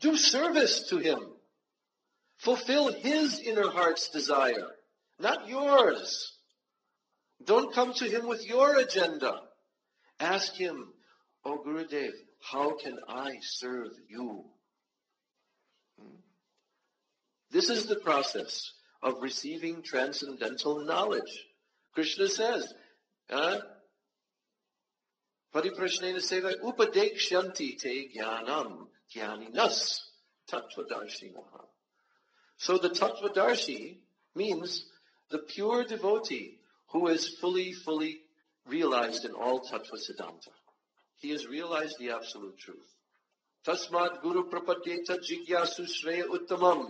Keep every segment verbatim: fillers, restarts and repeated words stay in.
Do service to him. Fulfill his inner heart's desire, not yours. Don't come to him with your agenda. Ask him, "Oh Gurudev, how can I serve you?" Hmm? This is the process of receiving transcendental knowledge. Krishna says, uh, Pariprashnena seva upadekshanti te jnanam jnaninas tattvadarshinaha. So the tattvadarshi means the pure devotee who is fully, fully realized in all tattva siddhanta. He has realized the absolute truth. Tasmat guru prapadyeta jigyasu shreya uttamam.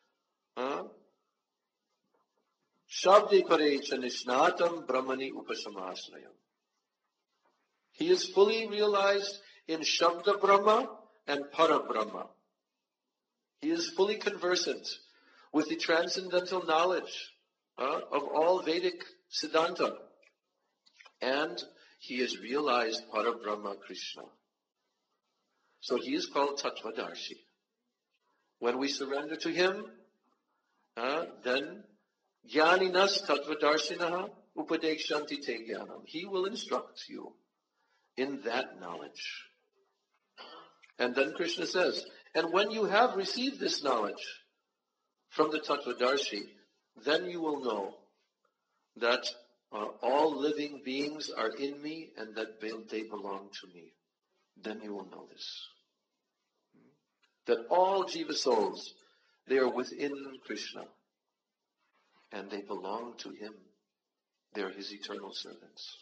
Shabde parecha nishnatam brahmani upasamasrayam. He is fully realized in Shabda Brahma and Para Brahma. He is fully conversant with the transcendental knowledge uh, of all Vedic Siddhanta. And he has realized Para Brahma Krishna. So he is called Tattvadarshi. When we surrender to him, uh, then Jnaninas Tattvadarshinaha Upadekshanti Te Jnanam. He will instruct you in that knowledge. And then Krishna says, and when you have received this knowledge from the Tattvadarshi, then you will know that uh, all living beings are in me and that they belong to me. Then you will know this. That all Jiva souls, they are within Krishna and they belong to him. They are his eternal servants.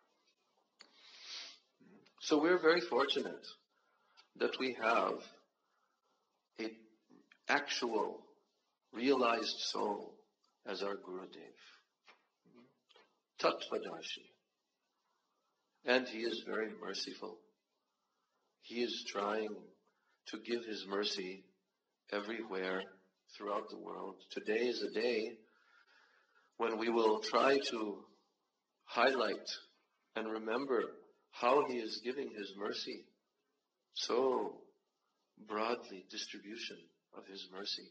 So we're very fortunate that we have an actual, realized soul as our Gurudev. Tattvadarshi. And he is very merciful. He is trying to give his mercy everywhere throughout the world. Today is a day when we will try to highlight and remember how he is giving his mercy. So broadly, distribution of his mercy.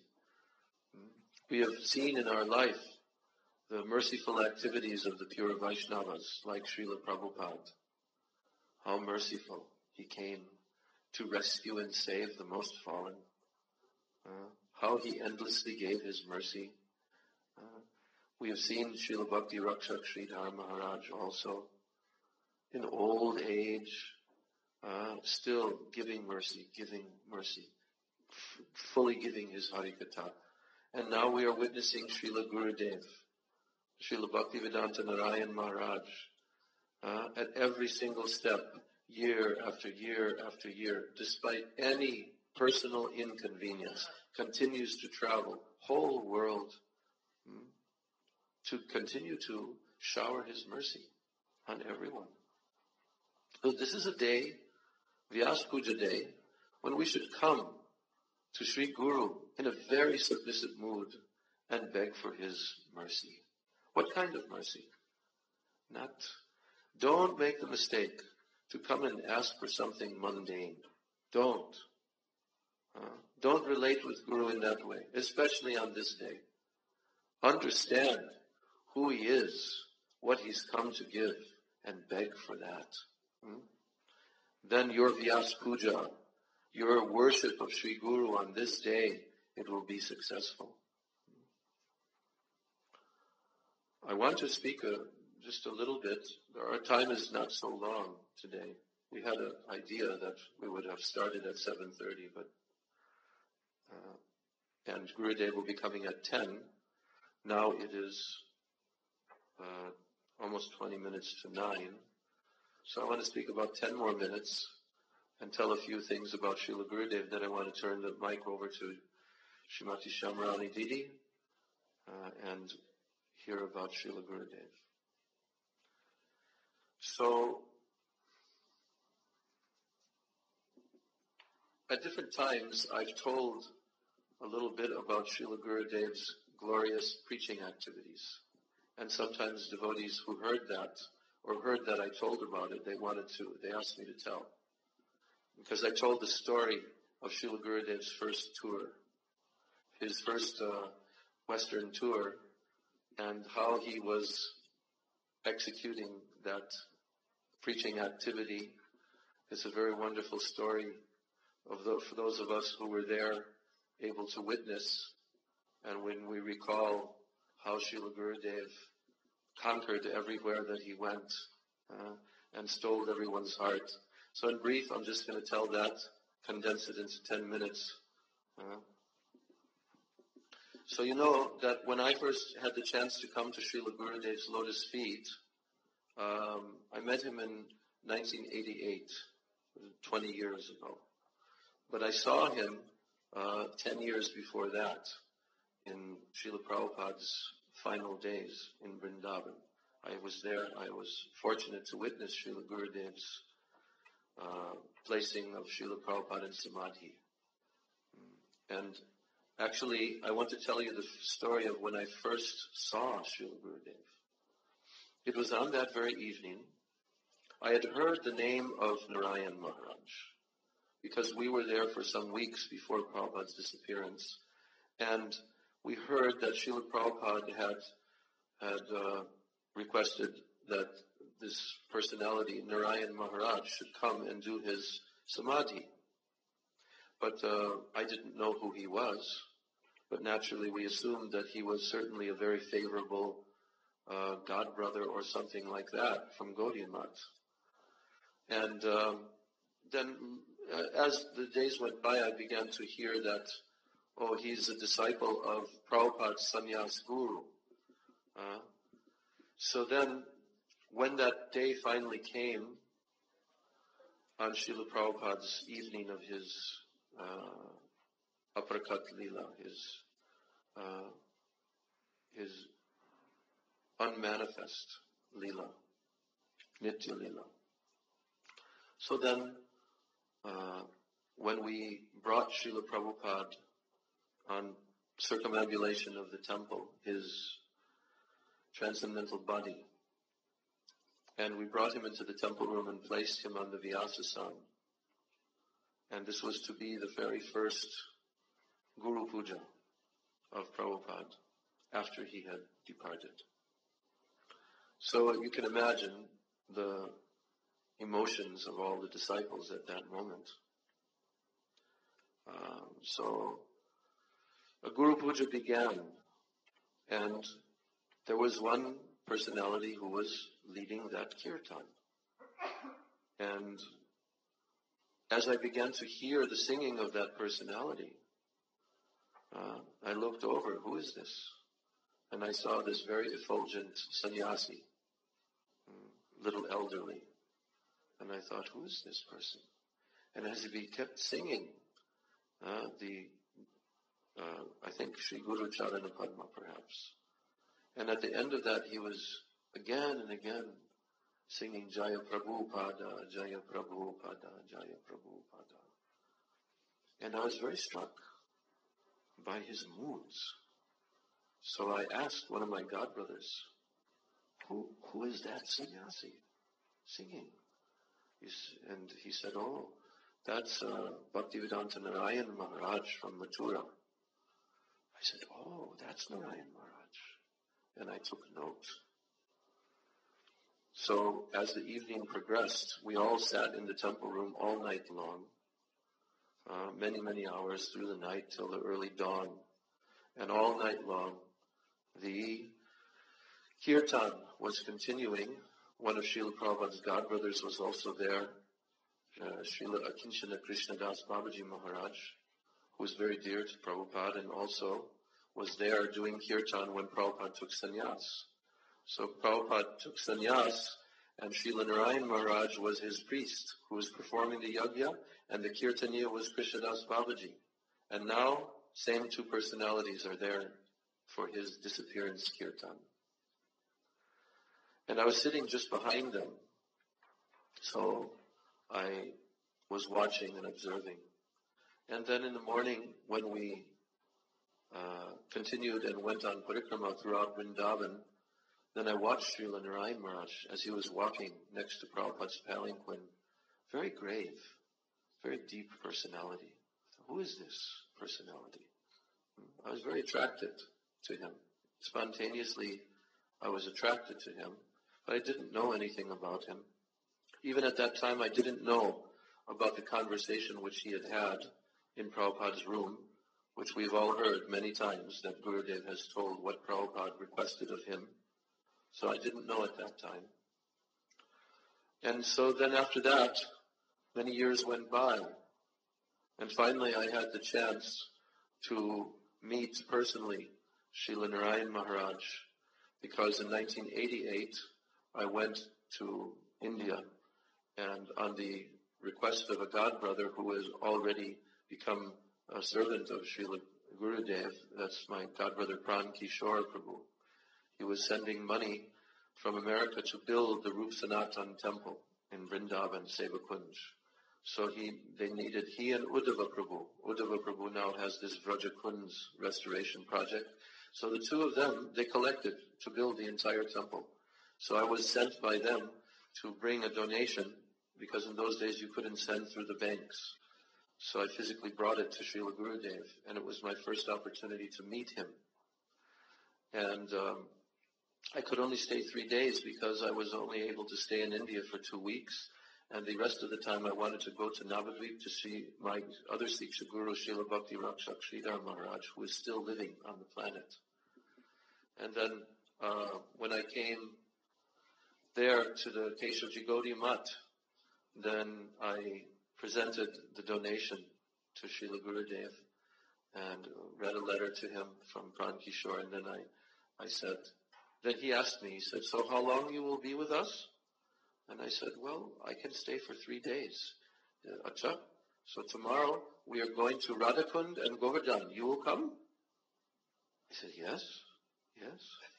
We have seen in our life the merciful activities of the pure Vaishnavas, like Srila Prabhupada. How merciful he came to rescue and save the most fallen. Uh, how he endlessly gave his mercy. Uh, we have seen Srila Bhakti Rakshak Sridhar Maharaj also, in old age, uh, still giving mercy, giving mercy, f- fully giving his Harikatha. And now we are witnessing Srila Gurudev, Srila Bhaktivedanta Narayan Maharaj, uh, at every single step, year after year after year, despite any personal inconvenience, continues to travel whole world hmm, to continue to shower his mercy on everyone. So this is a day, Vyas Puja day, when we should come to Sri Guru in a very submissive mood and beg for his mercy. What kind of mercy? Not, don't make the mistake to come and ask for something mundane. Don't. Uh, don't relate with Guru in that way, especially on this day. Understand who he is, what he's come to give, and beg for that. Hmm? Then your Vyas Puja, your worship of Sri Guru on this day, it will be successful. I want to speak a, just a little bit. Our time is not so long today. We had an idea that we would have started at seven thirty, but uh, and Gurudev will be coming at ten. Now it is uh, almost twenty minutes to nine. So I want to speak about ten more minutes and tell a few things about Srila Gurudev. Then I want to turn the mic over to Srimati Shamrani Didi uh, and hear about Srila Gurudev. So, at different times, I've told a little bit about Srila Gurudev's glorious preaching activities. And sometimes devotees who heard that, or heard that I told about it, they wanted to, they asked me to tell. Because I told the story of Srila Gurudev's first tour, his first uh, Western tour, and how he was executing that preaching activity. It's a very wonderful story of the, for those of us who were there, able to witness. And when we recall how Srila Gurudev conquered everywhere that he went uh, and stole everyone's heart. So in brief, I'm just going to tell that, condense it into ten minutes. Uh, so you know that when I first had the chance to come to Srila Gurudev's lotus feet, um, I met him in nineteen eighty-eight, twenty years ago. But I saw him uh, ten years before that in Srila Prabhupada's final days in Vrindavan. I was there. I was fortunate to witness Srila Gurudev's uh, placing of Srila Prabhupada in Samadhi. And actually, I want to tell you the story of when I first saw Srila Gurudev. It was on that very evening. I had heard the name of Narayan Maharaj, because we were there for some weeks before Prabhupada's disappearance, and we heard that Srila Prabhupada had had uh, requested that this personality, Narayan Maharaj, should come and do his samadhi. But uh, I didn't know who he was, but naturally we assumed that he was certainly a very favorable uh, god brother or something like that from Gaudiya Math. And um, then uh, as the days went by, I began to hear that, oh, he's a disciple of Prabhupada's sannyas guru. Uh, so then, when that day finally came, on Srila Prabhupada's evening of his uh, Aparakat Leela, his, uh, his unmanifest Leela, Nitya Leela. So then, uh, when we brought Srila Prabhupada on circumambulation of the temple, his transcendental body, and we brought him into the temple room and placed him on the Vyasasana. And this was to be the very first Guru Puja of Prabhupada after he had departed. So you can imagine the emotions of all the disciples at that moment. Um, so a Guru Puja began, and there was one personality who was leading that kirtan. And as I began to hear the singing of that personality, uh, I looked over, who is this? And I saw this very effulgent sannyasi, little elderly. And I thought, who is this person? And as he kept singing, uh, the, uh, I think Sri Guru Charana Padma perhaps. And at the end of that, he was again and again singing Jaya Prabhupada, Jaya Prabhupada, Jaya Prabhupada. And I was very struck by his moods. So I asked one of my godbrothers, who, who is that sannyasi singing? He's, and he said, oh, that's uh, Bhaktivedanta Narayan Maharaj from Mathura. I said, oh, that's Narayan Maharaj. And I took note. So as the evening progressed, we all sat in the temple room all night long, uh, many, many hours through the night till the early dawn. And all night long, the kirtan was continuing. One of Srila Prabhupada's godbrothers was also there, uh, Srila Akinchana Krishnadas Babaji Maharaj, who was very dear to Prabhupada and also was there doing kirtan when Prabhupada took sannyas. So Prabhupada took sannyas, and Srila Narayan Maharaj was his priest who was performing the yajna, and the kirtaniya was Krishnadas Babaji. And now, same two personalities are there for his disappearance kirtan. And I was sitting just behind them, so I was watching and observing. And then in the morning, when we uh, continued and went on parikrama throughout Vrindavan, then I watched Srila Narayan Maharaj as he was walking next to Prabhupada's palanquin. Very grave, very deep personality. I who is this personality? I was very attracted to him. Spontaneously, I was attracted to him, but I didn't know anything about him. Even at that time, I didn't know about the conversation which he had had in Prabhupada's room, which we've all heard many times, that Gurudev has told what Prabhupada requested of him. So I didn't know at that time. And so then after that, many years went by, and finally I had the chance to meet personally Srila Narayan Maharaj, because in nineteen eighty-eight I went to India, and on the request of a godbrother who has already become a servant of Srila Gurudev, that's my godbrother Pran Kishore Prabhu, he was sending money from America to build the Rup Sanatan temple in Vrindavan, Sevakunj. So he, they needed, he and Uddhava Prabhu, Uddhava Prabhu now has this Vrajakunj restoration project. So the two of them, they collected to build the entire temple. So I was sent by them to bring a donation, because in those days you couldn't send through the banks. So I physically brought it to Srila Gurudev, and it was my first opportunity to meet him. And um, I could only stay three days because I was only able to stay in India for two weeks. And the rest of the time I wanted to go to Navadvip to see my other Siksha Guru, Srila Bhakti Rakshak Sridhar Maharaj, who is still living on the planet. And then uh, when I came there to the Keshavji Gaudiya Math, then I presented the donation to Srila Gurudev and read a letter to him from Pran Kishore, and then I, I said, then he asked me, he said, so how long you will be with us? And I said, well, I can stay for three days. Uh, Acha, so tomorrow we are going to Radhakund and Govardhan. You will come? I said, yes, yes.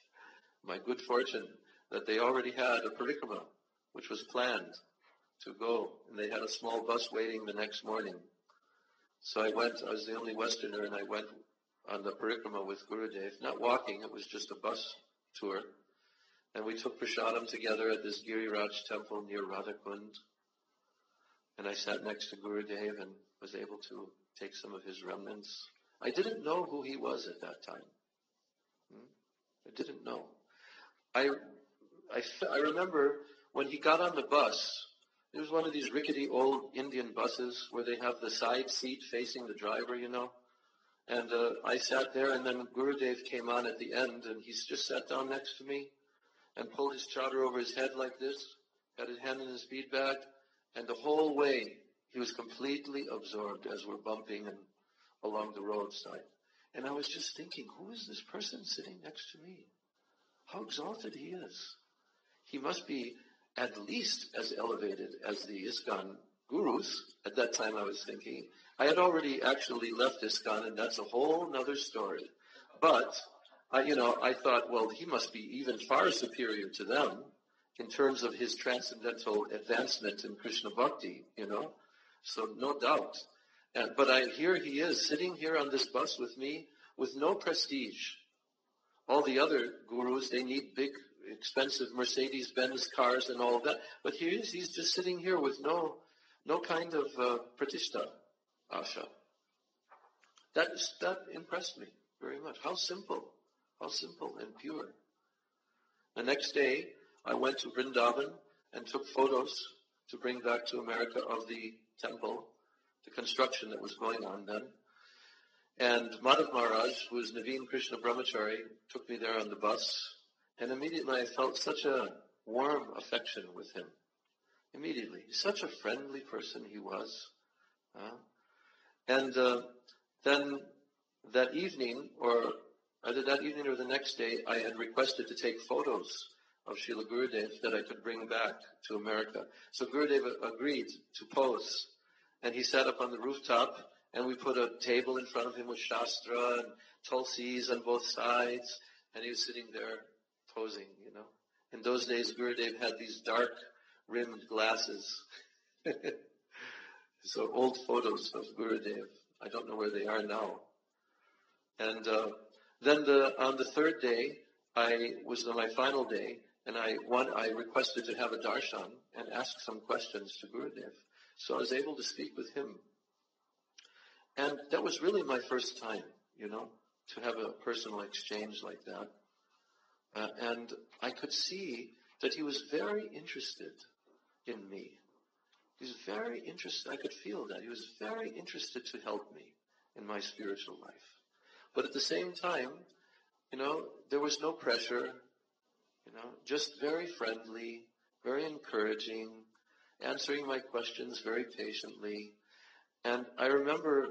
My good fortune that they already had a parikrama, which was planned to go, and they had a small bus waiting the next morning. So I went, I was the only Westerner, and I went on the parikrama with Gurudev, not walking, it was just a bus tour. And we took prasadam together at this Giriraj temple near Radhakund. And I sat next to Gurudev and was able to take some of his remnants. I didn't know who he was at that time. Hmm? I didn't know. I, I, I remember when he got on the bus, it was one of these rickety old Indian buses where they have the side seat facing the driver, you know. And uh, I sat there, and then Gurudev came on at the end, and he just sat down next to me and pulled his chadar over his head like this, had his hand in his bead bag, and the whole way he was completely absorbed as we're bumping and along the roadside. And I was just thinking, who is this person sitting next to me? How exalted he is. He must be at least as elevated as the ISKCON gurus. At that time I was thinking. I had already actually left ISKCON, and that's a whole other story. But I, you know, I thought, well, he must be even far superior to them in terms of his transcendental advancement in Krishna Bhakti, you know. So no doubt. And, but I, here he is, sitting here on this bus with me with no prestige. All the other gurus, they need big, expensive Mercedes-Benz cars and all of that. But here he is, he's just sitting here with no no kind of uh, pratishta, asha. That, that impressed me very much. How simple. How simple and pure. The next day, I went to Vrindavan and took photos to bring back to America of the temple, the construction that was going on then. And Madhav Maharaj, who is Naveen Krishna Brahmachari, took me there on the bus, and immediately I felt such a warm affection with him. Immediately. Such a friendly person he was. Uh, and uh, then that evening, or either that evening or the next day, I had requested to take photos of Srila Gurudev that I could bring back to America. So Gurudev agreed to pose, and he sat up on the rooftop, and we put a table in front of him with Shastra and Tulsis on both sides, and he was sitting there posing, you know. In those days, Gurudev had these dark-rimmed glasses. So old photos of Gurudev, I don't know where they are now. And uh, then the, on the third day, I was on my final day, and I one, I requested to have a darshan and ask some questions to Gurudev. So I was able to speak with him. And that was really my first time, you know, to have a personal exchange like that. Uh, and I could see that he was very interested in me. He was very interested. I could feel that. He was very interested to help me in my spiritual life. But at the same time, you know, there was no pressure, you know, just very friendly, very encouraging, answering my questions very patiently. And I remember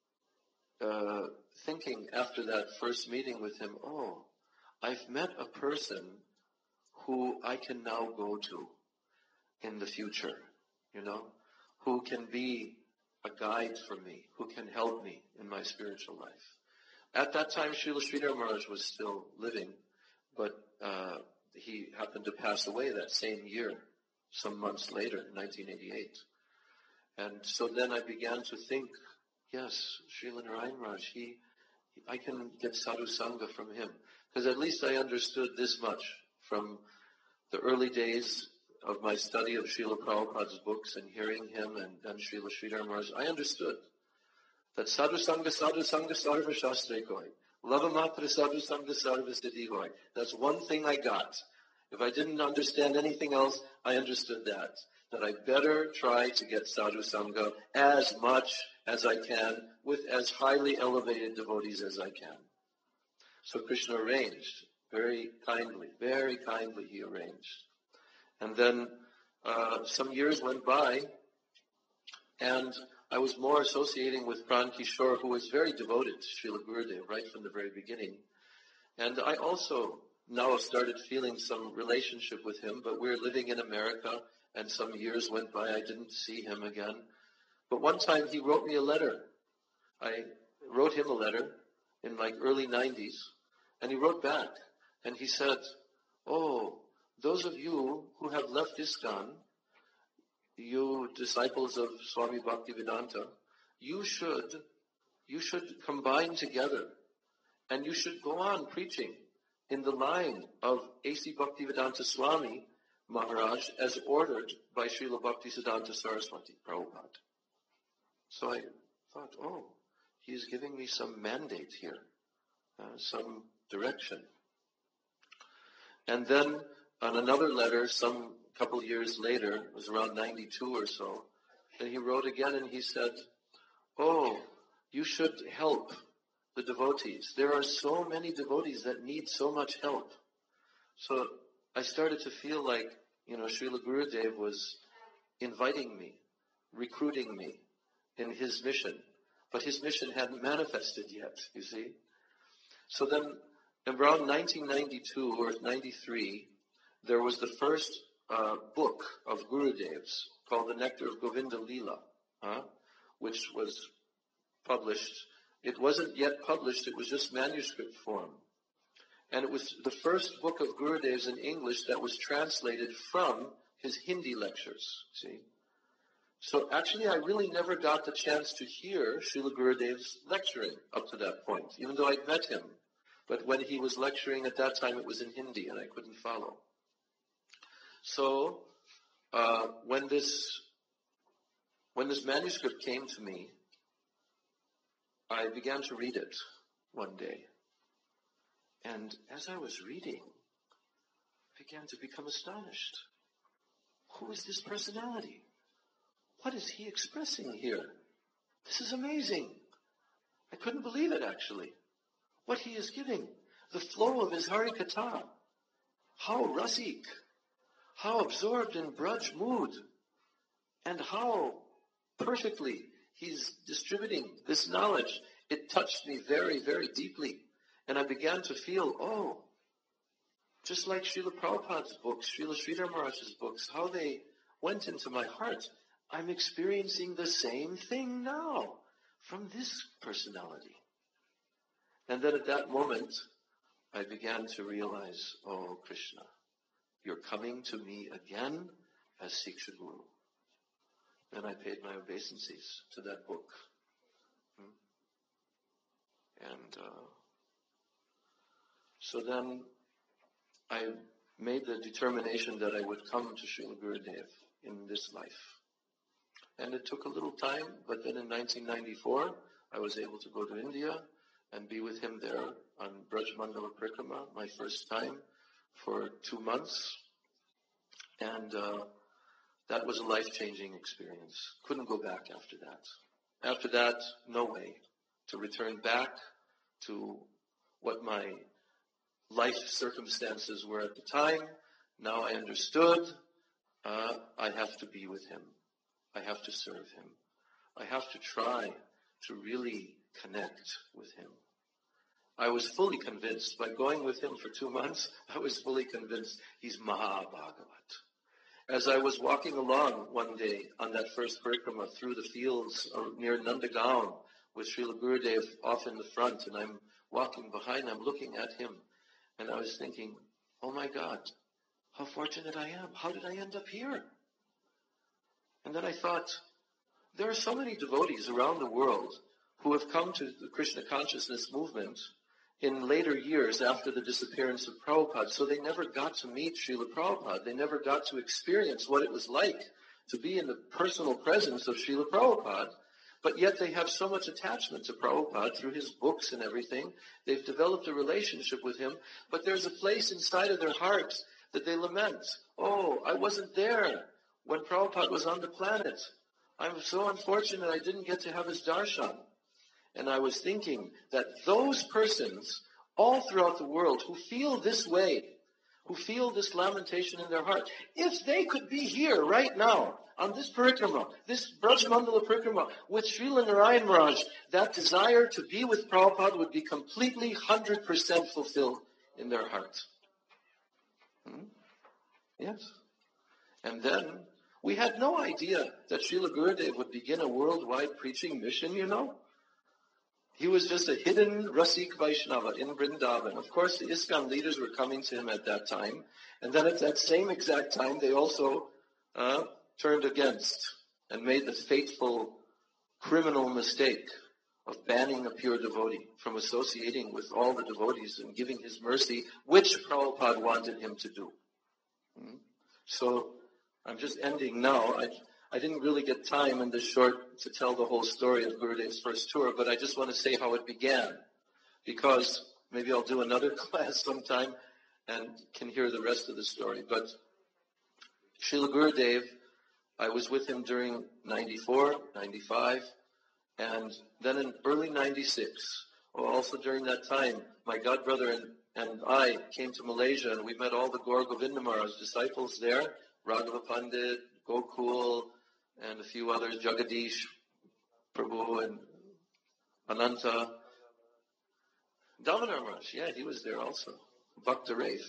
uh, thinking after that first meeting with him, oh, I've met a person who I can now go to in the future, you know, who can be a guide for me, who can help me in my spiritual life. At that time, Srila Sridhar Maharaj was still living, but uh, he happened to pass away that same year, some months later, nineteen eighty-eight. And so then I began to think, yes, Srila Narayan Maharaj, he, I can get sadhu sangha from him. Because at least I understood this much from the early days of my study of Srila Prabhupada's books and hearing him and then Srila Sridhar Maharaj. I understood that sadhu sangha, sadhu sangha, sarva shastre koi. Lava matra sadhu sangha, sarva siddhi koi. That's one thing I got. If I didn't understand anything else, I understood that. That I better try to get sadhu sangha as much as I can with as highly elevated devotees as I can. So Krishna arranged, very kindly, very kindly he arranged. And then uh, some years went by, and I was more associating with Pran Kishore, who was very devoted to Srila Gurudev right from the very beginning. And I also now started feeling some relationship with him, but we were living in America, and some years went by, I didn't see him again. But one time he wrote me a letter. I wrote him a letter in like early nineties, and he wrote back, and he said, oh, those of you who have left ISKCON, you disciples of Swami Bhaktivedanta, you should, you should combine together, and you should go on preaching in the line of A C Bhaktivedanta Swami Maharaj as ordered by Srila Bhaktisiddhanta Saraswati Prabhupada. So I thought, oh, he's giving me some mandate here, uh, some direction. And then on another letter, some couple years later, it was around ninety-two or so, and he wrote again and he said, oh, you should help the devotees. There are so many devotees that need so much help. So I started to feel like, you know, Srila Gurudev was inviting me, recruiting me in his mission. But his mission hadn't manifested yet, you see. So then, around nineteen ninety-two or ninety-three, there was the first uh, book of Gurudev's called The Nectar of Govinda Leela, huh, which was published. It wasn't yet published, it was just manuscript form. And it was the first book of Gurudev's in English that was translated from his Hindi lectures, see. So actually I really never got the chance to hear Srila Gurudev's lecturing up to that point, even though I'd met him. But when he was lecturing at that time, it was in Hindi and I couldn't follow. So uh, when this when this manuscript came to me, I began to read it one day. And as I was reading, I began to become astonished. Who is this personality? What is he expressing here? This is amazing. I couldn't believe it, actually. What he is giving, the flow of his Harikatha. How rasik, how absorbed in Braj mood, and how perfectly he's distributing this knowledge. It touched me very, very deeply. And I began to feel, oh, just like Srila Prabhupada's books, Srila Sridhar Maharaj's books, how they went into my heart. I'm experiencing the same thing now from this personality. And then at that moment, I began to realize, oh, Krishna, you're coming to me again as Siksha Guru. And I paid my obeisances to that book. And uh, so then I made the determination that I would come to Srila Gurudev in this life. And it took a little time, but then in nineteen ninety-four, I was able to go to India and be with him there on Braj Mandala Parikrama, my first time, for two months. And uh, that was a life-changing experience. Couldn't go back after that. After that, no way to return back to what my life circumstances were at the time. Now I understood. Uh, I have to be with him. I have to serve him. I have to try to really connect with him. I was fully convinced. By going with him for two months, I was fully convinced he's Mahabhagavat. As I was walking along one day on that first parikrama through the fields near Nandagaon with Srila Gurudev off in the front, and I'm walking behind, I'm looking at him, and I was thinking, oh my God, how fortunate I am. How did I end up here? And then I thought, there are so many devotees around the world who have come to the Krishna consciousness movement in later years after the disappearance of Prabhupada, so they never got to meet Srila Prabhupada. They never got to experience what it was like to be in the personal presence of Srila Prabhupada, but yet they have so much attachment to Prabhupada through his books and everything. They've developed a relationship with him, but there's a place inside of their hearts that they lament. Oh, I wasn't there when Prabhupada was on the planet. I'm so unfortunate I didn't get to have his darshan. And I was thinking that those persons all throughout the world who feel this way, who feel this lamentation in their heart, if they could be here right now on this parikrama, this Braj Mandala Parikrama with Srila Narayan Maharaj, that desire to be with Prabhupada would be completely one hundred percent fulfilled in their heart. Hmm? Yes. And then we had no idea that Srila Gurudev would begin a worldwide preaching mission, you know. He was just a hidden Rasik Vaishnava in Vrindavan. Of course, the ISKCON leaders were coming to him at that time. And then at that same exact time, they also uh, turned against and made the fateful criminal mistake of banning a pure devotee from associating with all the devotees and giving his mercy, which Prabhupada wanted him to do. Hmm? So I'm just ending now. I, I didn't really get time in this short to tell the whole story of Gurudev's first tour, but I just want to say how it began, because maybe I'll do another class sometime and can hear the rest of the story. But Srila Gurudev, I was with him during ninety-four, ninety-five, and then in early ninety-six, well, also during that time, my godbrother and, and I came to Malaysia, and we met all the Gaur Govinda Maharaj disciples there, Raghava Pandit, Gokul, and a few others, Jagadish, Prabhu, and Ananta. Damodar Maharaj, yeah, he was there also. Bhakta Rafe.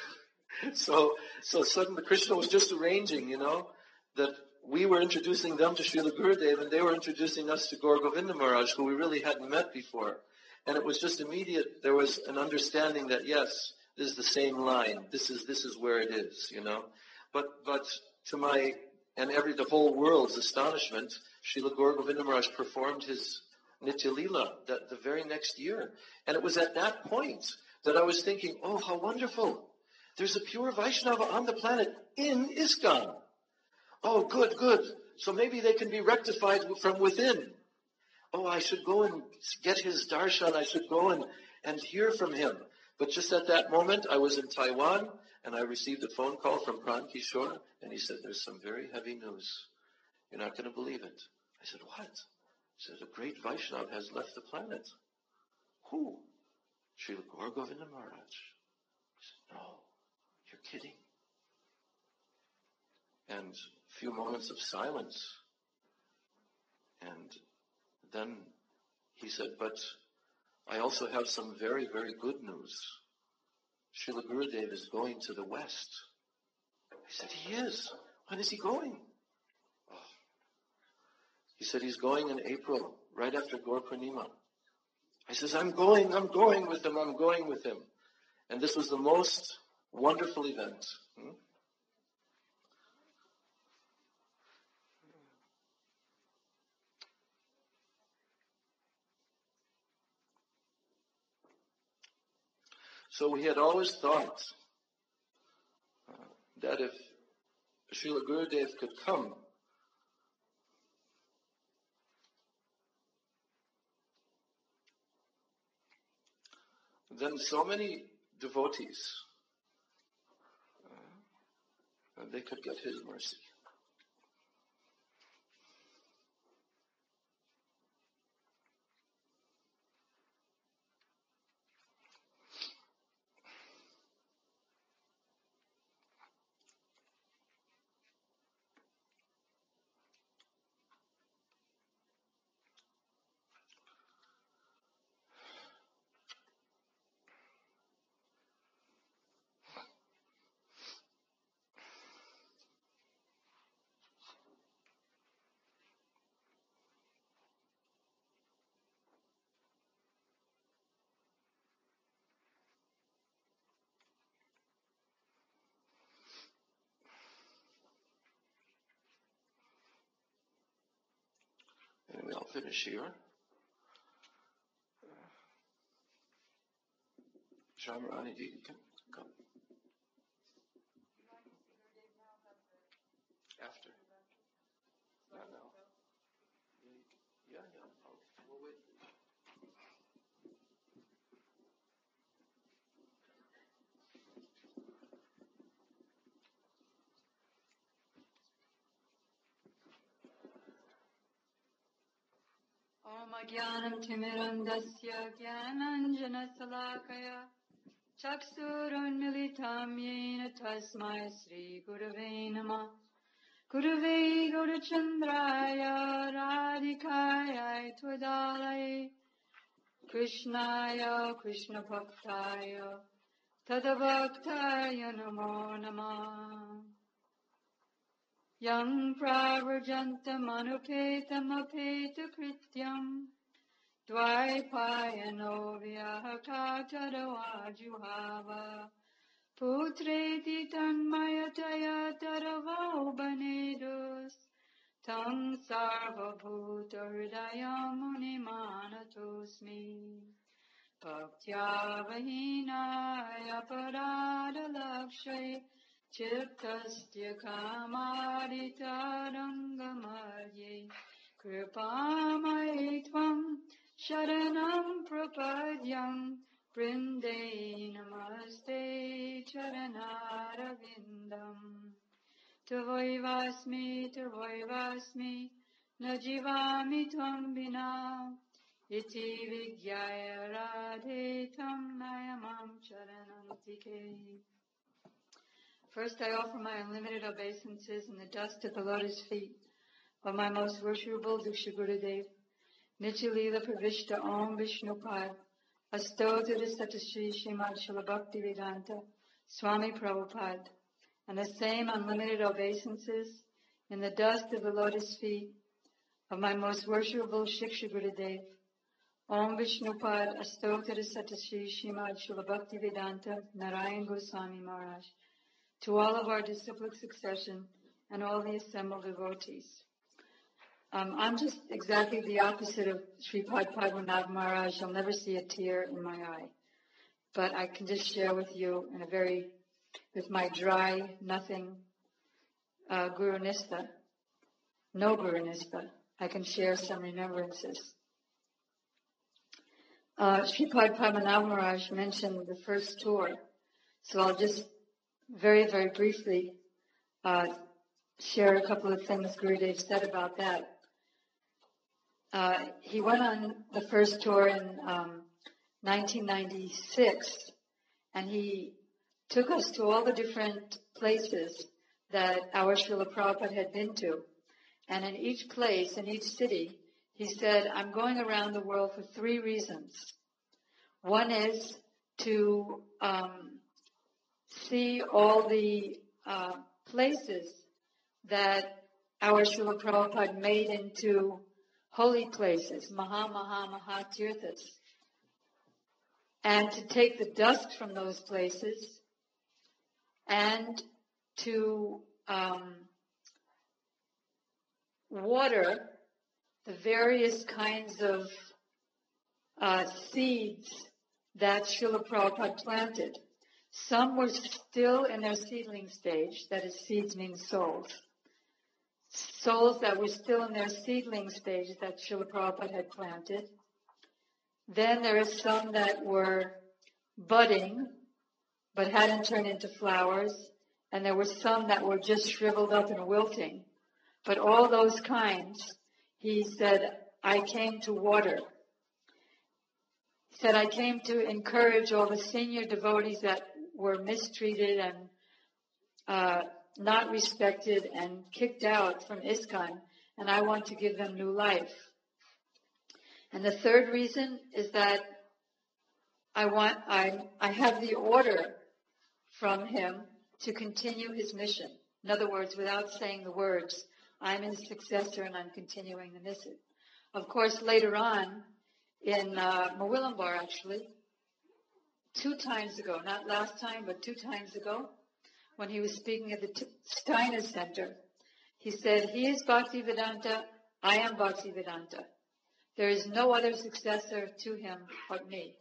so, so suddenly Krishna was just arranging, you know, that we were introducing them to Srila Gurudev, and they were introducing us to Gaur Govinda Maharaj, who we really hadn't met before. And it was just immediate. There was an understanding that, yes, this is the same line. This is this is where it is, you know. But but to my and every the whole world's astonishment, Srila Gaur Govinda Maharaj performed his Nitya Leela that the very next year. And it was at that point that I was thinking, oh, how wonderful. There's a pure Vaishnava on the planet in ISKCON. Oh, good, good. So maybe they can be rectified from within. Oh, I should go and get his darshan. I should go and, and hear from him. But just at that moment, I was in Taiwan, and I received a phone call from Pran Kishore, and he said, there's some very heavy news. You're not going to believe it. I said, what? He said, a great Vaishnava has left the planet. Who? Srila Gaur Govinda Maharaj. I said, no, you're kidding. And a few moments of silence. And then he said, but I also have some very, very good news. Srila Gurudev is going to the West. I said, he is. When is he going? Oh. He said, he's going in April, right after Gaur Purnima. I says, I'm going, I'm going with him, I'm going with him. And this was the most wonderful event. Hmm? So we had always thought uh, that if Srila Gurudev could come, then so many devotees, uh, and they could get his mercy. Anyway, I'll finish here. Shamrani, you can come. After. Not now. Yeah, yeah. I'll, we'll wait. Om Agyanam Timiram Dasya Gyananjana Salakaya Chaksurun Militam Yena Tasmai Sri Gurave Namah Gurave Gaurachandraya Radhikaya Twadalaya Krishnaya Krishna Bhaktaya Tadavaktaya Namo Namah Yang Pravarjantam Anupetam Apeta Krityam Dvaipayano Vyahakatadava Juhava Putreti Tanmayataya Taravau Banedus Tam Sarvabhuta Hridaya Munimanatosmi Bhaktya Vahinaya Parada Lakshay Chittasya Kamarita Rangamadye Kripamai Tvam Sharanam Prapadyam Brinde Namaste Charanaravindam Tavoivasmi Tavoivasmi Najivami Tvam Vina Iti Vigyaya Radhe Tam Nayamam Charanam Tike. First, I offer my unlimited obeisances in the dust at the lotus feet of my most worshipable Diksha Gurudev, Nityalila Pravishta Om Vishnupad, Astotara Satashri Srimad Srila Bhakti Vedanta, Swami Prabhupada, and the same unlimited obeisances in the dust of the lotus feet of my most worshipable Shiksha Gurudev, Om Vishnupad, Astotara Satashri Srimad Srila Bhakti Vedanta, Narayan Goswami Maharaj, to all of our disciplic succession and all the assembled devotees. Um, I'm just exactly the opposite of Sripad Padmanabh Maharaj. You'll never see a tear in my eye. But I can just share with you in a very, with my dry, nothing, uh, Guru Nistha, no Guru Nistha, I can share some remembrances. Uh, Sripad Padmanabh Maharaj mentioned the first tour, so I'll just very, very briefly uh, share a couple of things Gurudev said about that. Uh, he went on the first tour in um, nineteen ninety-six, and he took us to all the different places that our Srila Prabhupada had been to. And in each place, in each city, he said, I'm going around the world for three reasons. One is to um, see all the uh, places that our Srila Prabhupada made into holy places, Maha Maha Maha Tirthas, and to take the dust from those places and to um, water the various kinds of uh, seeds that Srila Prabhupada planted. Some were still in their seedling stage, that is, seeds mean souls. Souls that were still in their seedling stage that Srila Prabhupada had planted. Then there are some that were budding, but hadn't turned into flowers, and there were some that were just shriveled up and wilting. But all those kinds, he said, I came to water. He said, I came to encourage all the senior devotees that were mistreated and uh, not respected and kicked out from ISKCON, and I want to give them new life. And the third reason is that I want, I, I have the order from him to continue his mission. In other words, without saying the words, I'm his successor and I'm continuing the mission. Of course, later on, in uh, Mawillambar actually, two times ago, not last time, but two times ago, when he was speaking at the T- Steiner Center, he said, he is Bhaktivedanta, I am Bhaktivedanta. There is no other successor to him but me.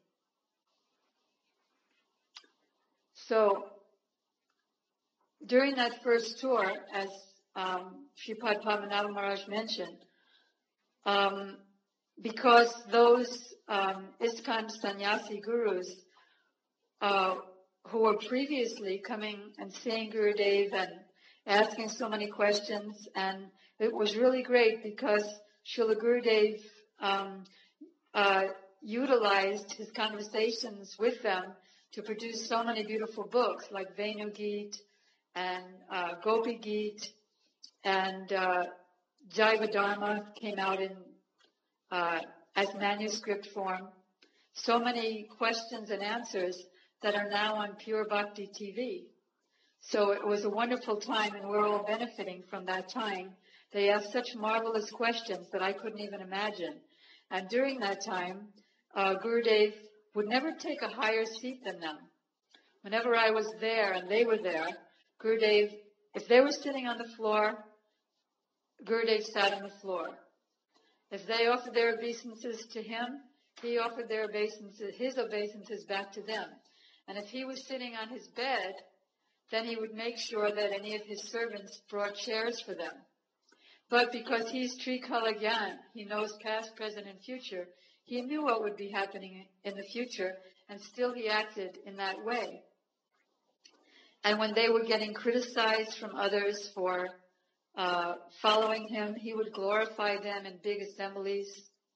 So, during that first tour, as um, Sripad Padmanabha Maharaj mentioned, um, because those um, ISKCON sannyasi gurus uh, who were previously coming and seeing Gurudev and asking so many questions, and it was really great because Srila Gurudev um, uh, utilized his conversations with them to produce so many beautiful books like Venu Geet and uh, Gopi Geet, and uh, Jaiva Dharma came out in uh, as manuscript form. So many questions and answers that are now on Pure Bhakti T V. So it was a wonderful time, and we're all benefiting from that time. They asked such marvelous questions that I couldn't even imagine. And during that time, uh, Gurudev would never take a higher seat than them. Whenever I was there and they were there, Gurudev, if they were sitting on the floor, Gurudev sat on the floor. If they offered their obeisances to him, he offered their obeisances, his obeisances back to them. And if he was sitting on his bed, then he would make sure that any of his servants brought chairs for them. But because he's Trikala Gyan, he knows past, present, and future, he knew what would be happening in the future, and still he acted in that way. And when they were getting criticized from others for uh, following him, he would glorify them in big assemblies.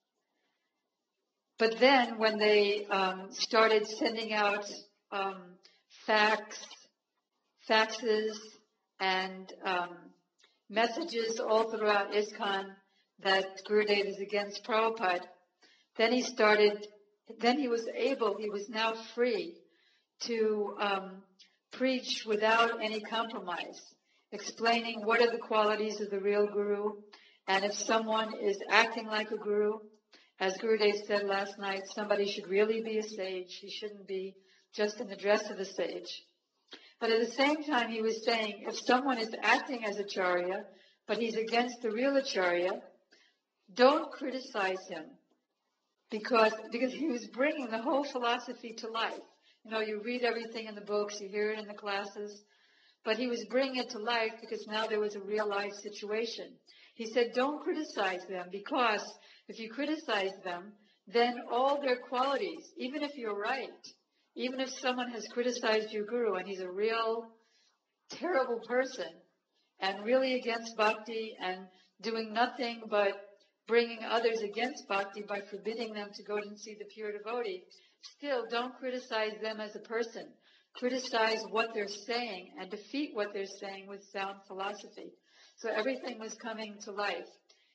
But then when they um, started sending out um, fax, faxes and um, messages all throughout ISKCON that Gurudev is against Prabhupada, then he started, then he was able, he was now free to um, preach without any compromise, explaining what are the qualities of the real Guru, and if someone is acting like a Guru, as Gurudev said last night, somebody should really be a sage. He shouldn't be just in the dress of a sage. But at the same time, he was saying, if someone is acting as Acharya, but he's against the real Acharya, don't criticize him, because, because he was bringing the whole philosophy to life. You know, you read everything in the books, you hear it in the classes, but he was bringing it to life because now there was a real life situation. He said, don't criticize them, because if you criticize them, then all their qualities, even if you're right, even if someone has criticized your Guru and he's a real terrible person and really against bhakti and doing nothing but bringing others against bhakti by forbidding them to go and see the pure devotee, still don't criticize them as a person. Criticize what they're saying and defeat what they're saying with sound philosophy. So everything was coming to life.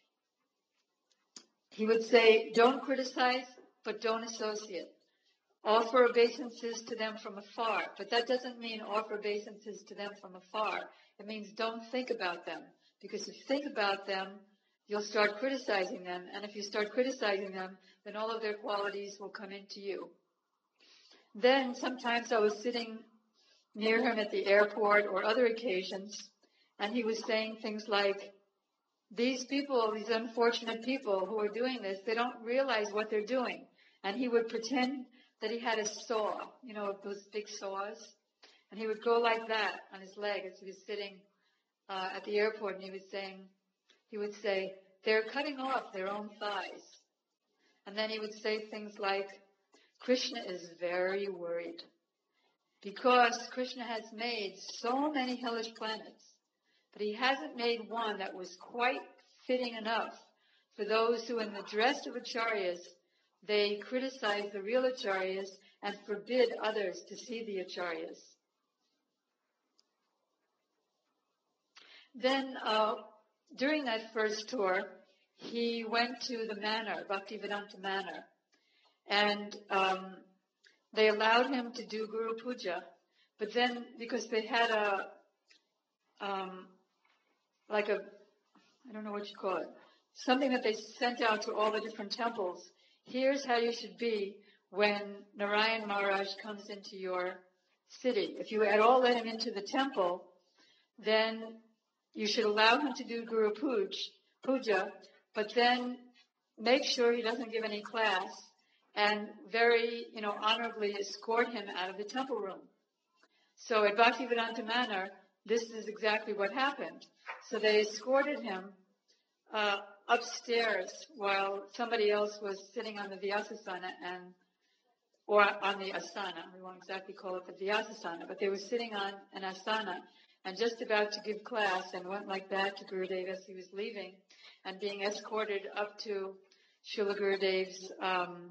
He would say, don't criticize, but don't associate. Offer obeisances to them from afar. But that doesn't mean offer obeisances to them from afar. It means don't think about them. Because if you think about them, you'll start criticizing them. And if you start criticizing them, then all of their qualities will come into you. Then sometimes I was sitting near him at the airport or other occasions, and he was saying things like, these people, these unfortunate people who are doing this, they don't realize what they're doing. And he would pretend that he had a saw, you know, those big saws. And he would go like that on his leg as he was sitting uh, at the airport, and he was saying, he would say, they're cutting off their own thighs. And then he would say things like, Krishna is very worried because Krishna has made so many hellish planets, but he hasn't made one that was quite fitting enough for those who, in the dress of acharyas, they criticize the real acharyas and forbid others to see the acharyas. Then, uh, during that first tour, he went to the manor, Bhaktivedanta Manor, and um, they allowed him to do Guru Puja. But then, because they had a, um, like a, I don't know what you call it, something that they sent out to all the different temples. Here's how you should be when Narayan Maharaj comes into your city. If you at all let him into the temple, then you should allow him to do Guru Puja, but then make sure he doesn't give any class and very, you know, honorably escort him out of the temple room. So at Bhaktivedanta Manor, this is exactly what happened. So they escorted him uh, upstairs while somebody else was sitting on the Vyasasana and, or on the asana. We won't exactly call it the Vyasasana, but they were sitting on an asana and just about to give class, and went like that to Gurudev as he was leaving, and being escorted up to Srila Gurudev's, um,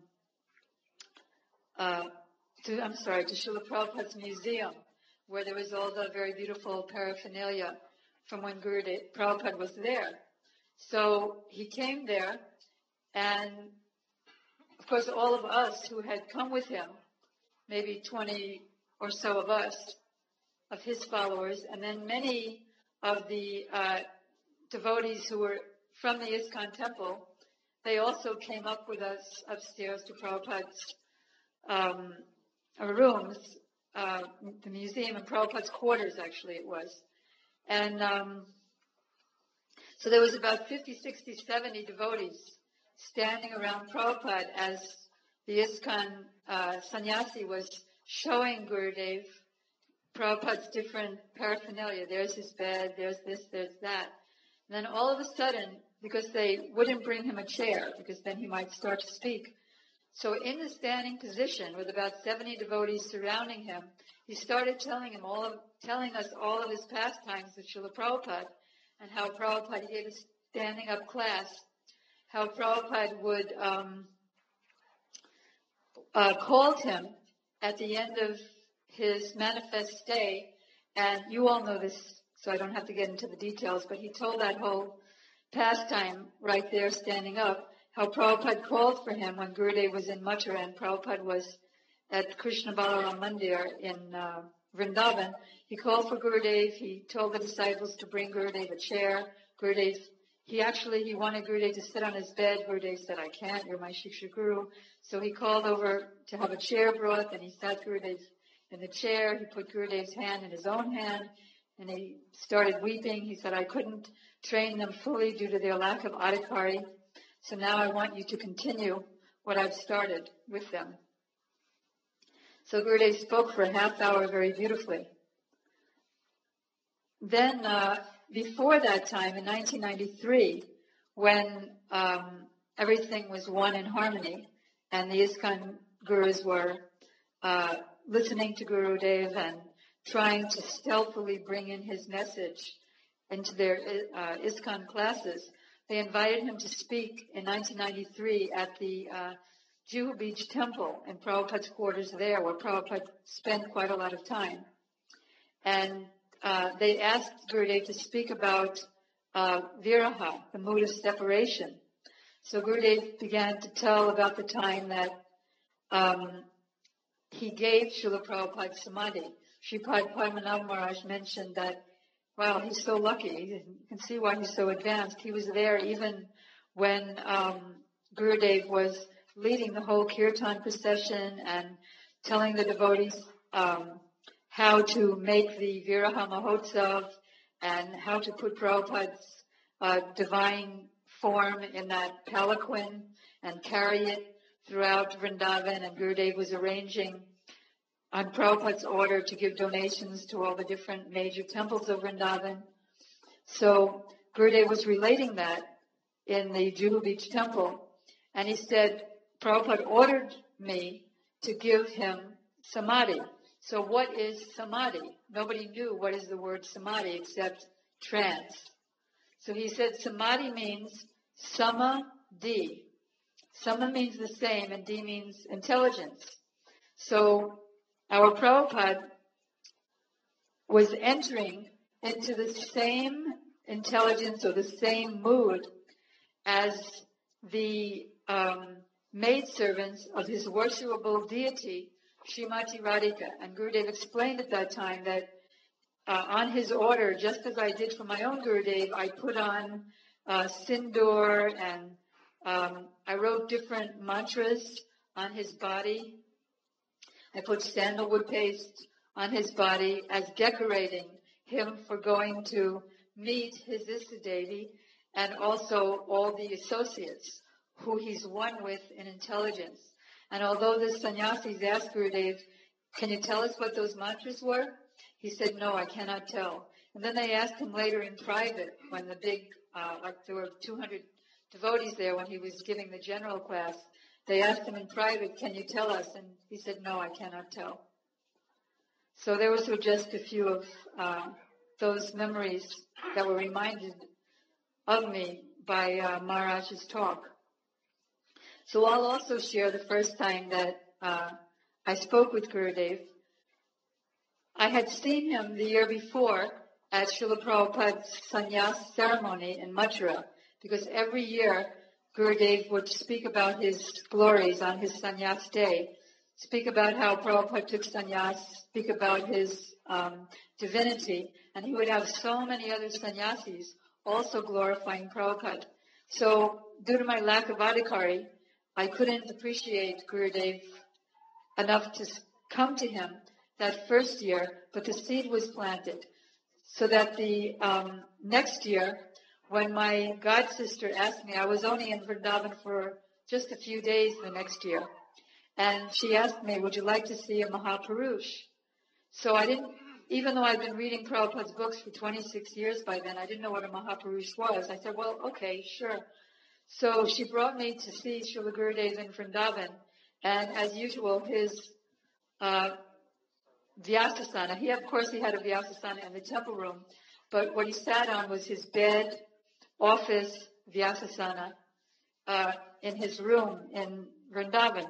uh, to, I'm sorry, to Srila Prabhupada's museum, where there was all the very beautiful paraphernalia from when Gurudev, Prabhupada was there. So he came there, and of course all of us who had come with him, maybe twenty or so of us, of his followers, and then many of the uh, devotees who were from the ISKCON temple, they also came up with us upstairs to Prabhupada's um, rooms, uh, the museum, and Prabhupada's quarters, actually it was. And um, so there was about fifty, sixty, seventy devotees standing around Prabhupada as the ISKCON uh, sannyasi was showing Gurudev Prabhupada's different paraphernalia. There's his bed, there's this, there's that. And then all of a sudden, because they wouldn't bring him a chair, because then he might start to speak. So in the standing position, with about seventy devotees surrounding him, he started telling him all of, telling us all of his pastimes with Srila Prabhupada, and how Prabhupada gave a standing up class, how Prabhupada would um, uh, called him at the end of his manifest stay, and you all know this, so I don't have to get into the details, but he told that whole pastime right there standing up, how Prabhupada called for him when Gurudev was in Mathura and Prabhupada was at Krishna Balaram Mandir in uh, Vrindavan. He called for Gurudev, he told the disciples to bring Gurudev a chair. Gurudev, he actually, he wanted Gurudev to sit on his bed. Gurudev said, I can't, you're my Shiksha Guru. So he called over to have a chair brought, and he sat Gurudev in the chair. He put Gurudev's hand in his own hand, and he started weeping. He said, I couldn't train them fully due to their lack of adhikari, so now I want you to continue what I've started with them. So Gurudev spoke for a half hour very beautifully. Then, uh, before that time, in nineteen ninety-three, when um, everything was one in harmony, and the ISKCON gurus were uh, listening to Gurudev and trying to stealthily bring in his message into their uh, ISKCON classes, they invited him to speak in nineteen ninety-three at the uh, Juhu Beach Temple in Prabhupada's quarters there, where Prabhupada spent quite a lot of time. And uh, they asked Gurudev to speak about uh, viraha, the mood of separation. So Gurudev began to tell about the time that um, he gave Srila Prabhupada Samadhi. Sripad Padmanabha Maharaj mentioned that, wow, he's so lucky. You can see why he's so advanced. He was there even when um, Gurudev was leading the whole kirtan procession and telling the devotees um, how to make the Viraha Mahotsav and how to put Prabhupada's uh, divine form in that palanquin and carry it throughout Vrindavan. And Gurudev was arranging on Prabhupada's order to give donations to all the different major temples of Vrindavan. So Gurudev was relating that in the Juhu Beach Temple, and he said, Prabhupada ordered me to give him samadhi. So what is samadhi? Nobody knew what is the word samadhi except trance. So he said samadhi means sama-di. Sama means the same and di means intelligence. So our Prabhupada was entering into the same intelligence or the same mood as the um, maidservants of his worshipable deity, Srimati Radhika. And Gurudev explained at that time that uh, on his order, just as I did for my own Gurudev, I put on uh, sindoor and um, I wrote different mantras on his body. I put sandalwood paste on his body as decorating him for going to meet his Istadevi and also all the associates who he's one with in intelligence. And although the sannyasis asked Gurudev, can you tell us what those mantras were? He said, no, I cannot tell. And then they asked him later in private when the big, uh, like there were two hundred devotees there when he was giving the general class. They asked him in private, can you tell us? And he said, no, I cannot tell. So there was just a few of uh, those memories that were reminded of me by uh, Maharaj's talk. So I'll also share the first time that uh, I spoke with Gurudev. I had seen him the year before at Srila Prabhupada's sannyas ceremony in Mathura, because every year Gurudev would speak about his glories on his sannyas day, speak about how Prabhupada took sannyas, speak about his um, divinity, and he would have so many other sannyasis also glorifying Prabhupada. So due to my lack of adhikari, I couldn't appreciate Gurudev enough to come to him that first year, but the seed was planted. So that the um, next year, when my god sister asked me, I was only in Vrindavan for just a few days the next year, and she asked me, would you like to see a Mahapurush? So I didn't, even though I'd been reading Prabhupada's books for twenty-six years by then, I didn't know what a Mahapurush was. I said, well, okay, sure. So she brought me to see Srila Gurudev in Vrindavan, and as usual, his uh, Vyasasana, he of course he had a Vyasasana in the temple room, but what he sat on was his bed, office, Vyasasana, uh, in his room in Vrindavan.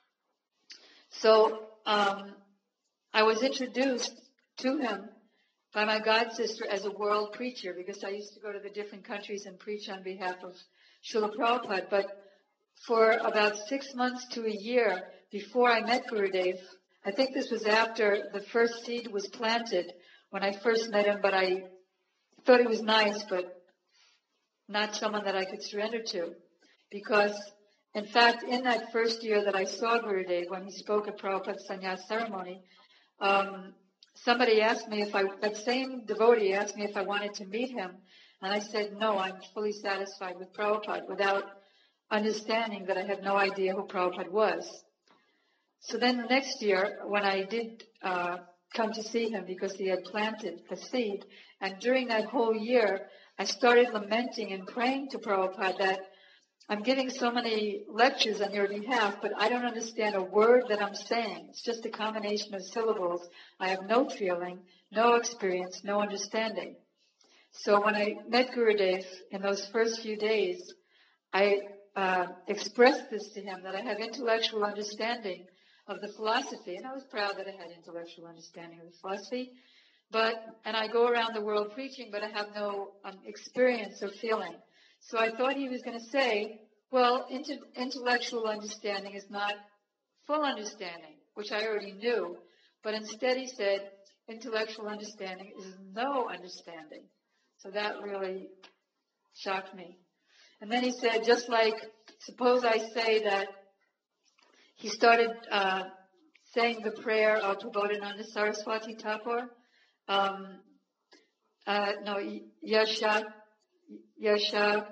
So um, I was introduced to him by my god sister as a world preacher, because I used to go to the different countries and preach on behalf of Srila Prabhupada. But for about six months to a year before I met Gurudev, I think this was after the first seed was planted when I first met him, but I thought he was nice, but not someone that I could surrender to. Because, in fact, in that first year that I saw Gurudev, when he spoke at Prabhupada's sannyas ceremony, um, somebody asked me if I, that same devotee asked me if I wanted to meet him, and I said, no, I'm fully satisfied with Prabhupada, without understanding that I had no idea who Prabhupada was. So then the next year, when I did uh, come to see him because he had planted a seed, and during that whole year, I started lamenting and praying to Prabhupada that I'm giving so many lectures on your behalf, but I don't understand a word that I'm saying. It's just a combination of syllables. I have no feeling, no experience, no understanding. So when I met Gurudev in those first few days, I uh, expressed this to him, that I have intellectual understanding of the philosophy, and I was proud that I had intellectual understanding of the philosophy, but, and I go around the world preaching, but I have no um, experience or feeling. So I thought he was going to say, well, inter- intellectual understanding is not full understanding, which I already knew, but instead he said, intellectual understanding is no understanding. So that really shocked me. And then he said, just like, suppose I say that he started uh, saying the prayer of Prabodhananda Saraswati Thakur. Um, uh, no, Yasha, Yasha,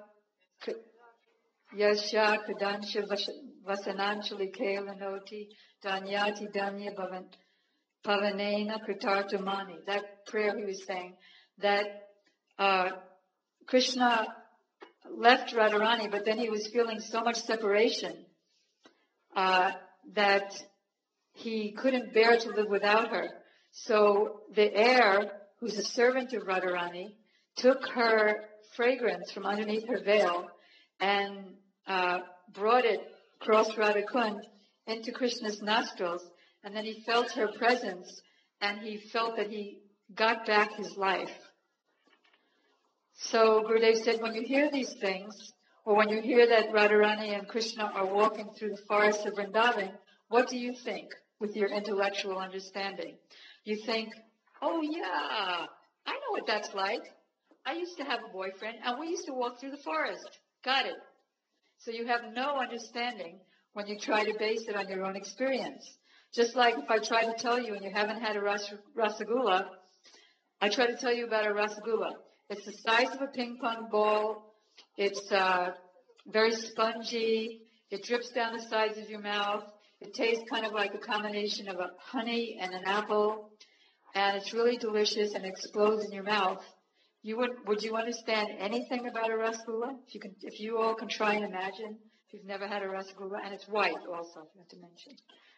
Yasha, Kadansha, Vasananchali Kalanoti, Danyati, Danya, Pavanena, Kritartamani. That prayer he was saying, that uh, Krishna left Radharani, but then he was feeling so much separation Uh, that he couldn't bear to live without her. So the heir, who's a servant of Radharani, took her fragrance from underneath her veil and uh, brought it across Radhakund into Krishna's nostrils, and then he felt her presence, and he felt that he got back his life. So Gurudev said, when you hear these things, or when you hear that Radharani and Krishna are walking through the forest of Vrindavan, what do you think with your intellectual understanding? You think, oh yeah, I know what that's like. I used to have a boyfriend, and we used to walk through the forest. Got it. So you have no understanding when you try to base it on your own experience. Just like if I try to tell you and you haven't had a ras- rasagula, I try to tell you about a rasagula. It's the size of a ping pong ball. It's uh, very spongy. It drips down the sides of your mouth. It tastes kind of like a combination of a honey and an apple. And it's really delicious and explodes in your mouth. You would would you understand anything about a rasagula? If you can, if you all can try and imagine, if you've never had a rasagula, and it's white also, I have to mention.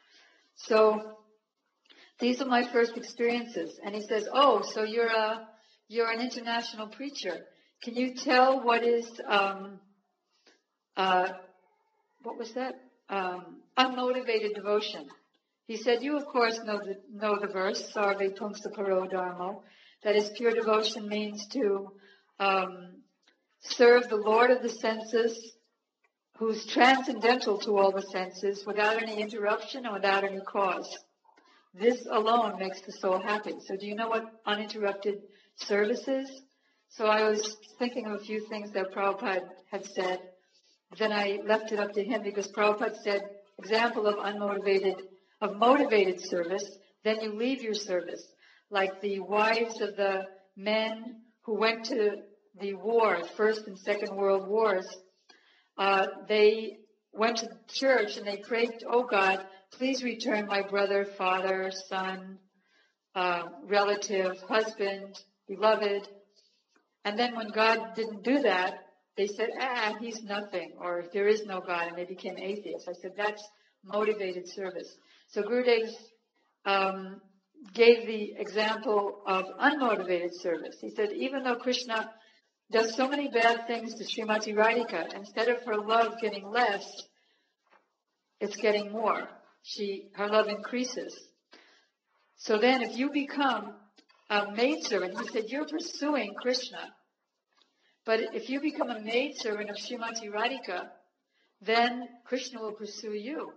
So these are my first experiences. And he says, "Oh, so you're a you're an international preacher. Can you tell what is um, uh, what was that? Um, unmotivated devotion?" He said, "You of course know the know the verse, Sarve Pumsa Paro Dharmo. That is, pure devotion means to um, serve the Lord of the senses, who's transcendental to all the senses, without any interruption and without any cause. This alone makes the soul happy." So do you know what uninterrupted service is? So I was thinking of a few things that Prabhupada had said. Then I left it up to him because Prabhupada said, example of unmotivated, of motivated service, then you leave your service. Like the wives of the men who went to the war, First and Second World Wars, uh, they went to church and they prayed, "Oh God, please return my brother, father, son, uh, relative, husband, beloved." And then when God didn't do that, they said, ah, he's nothing, or there is no God, and they became atheists. I said, that's motivated service. So Gurudev um, gave the example of unmotivated service. He said, even though Krishna does so many bad things to Srimati Radhika, instead of her love getting less, it's getting more. She, her love increases. So then if you become a maidservant, he said, you're pursuing Krishna. But if you become a maidservant of Srimati Radhika, then Krishna will pursue you.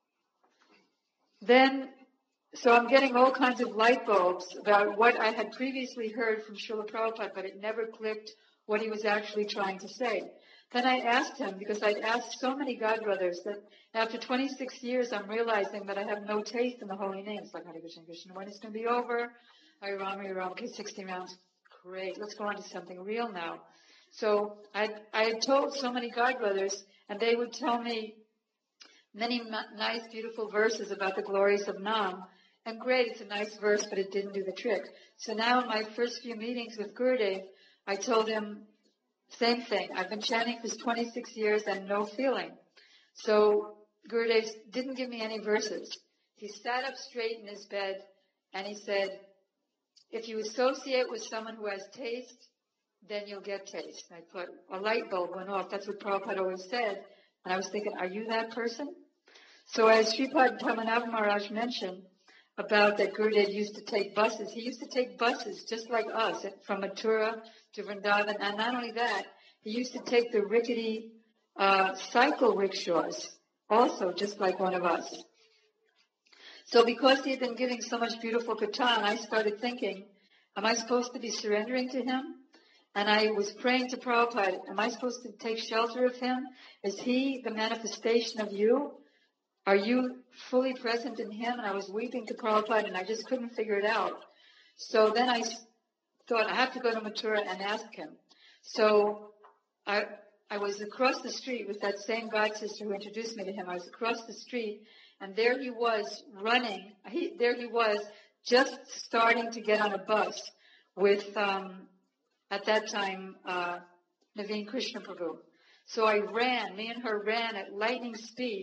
Then, so I'm getting all kinds of light bulbs about what I had previously heard from Srila Prabhupada, but it never clicked what he was actually trying to say. Then I asked him, because I'd asked so many godbrothers, that after twenty-six years I'm realizing that I have no taste in the holy names, like Hare Krishna, Krishna. When it's going to be over? Hare Rama, Hare Rama, okay, sixty rounds. Great, let's go on to something real now. So I I had told so many godbrothers, and they would tell me many m- nice, beautiful verses about the glories of Nam. And great, it's a nice verse, but it didn't do the trick. So now in my first few meetings with Gurudev, I told him, same thing. I've been chanting for twenty-six years and no feeling. So Gurudev didn't give me any verses. He sat up straight in his bed and he said, if you associate with someone who has taste, then you'll get taste. And I thought, a light bulb went off. That's what Prabhupada always said. And I was thinking, are you that person? So as Sripad Padmanabha Maharaj mentioned about that Gurudev used to take buses, he used to take buses just like us from Mathura to Vrindavan. And not only that, he used to take the rickety uh, cycle rickshaws also just like one of us. So because he had been giving so much beautiful kirtan, I started thinking, am I supposed to be surrendering to him? And I was praying to Prabhupada, am I supposed to take shelter of him? Is he the manifestation of you? Are you fully present in him? And I was weeping to Prabhupada and I just couldn't figure it out. So then I thought I have to go to Mathura and ask him. So I I was across the street with that same god sister who introduced me to him. I was across the street and there he was running. He, there he was just starting to get on a bus with, um, at that time, uh, Naveen Krishna Prabhu. So I ran, me and her ran at lightning speed.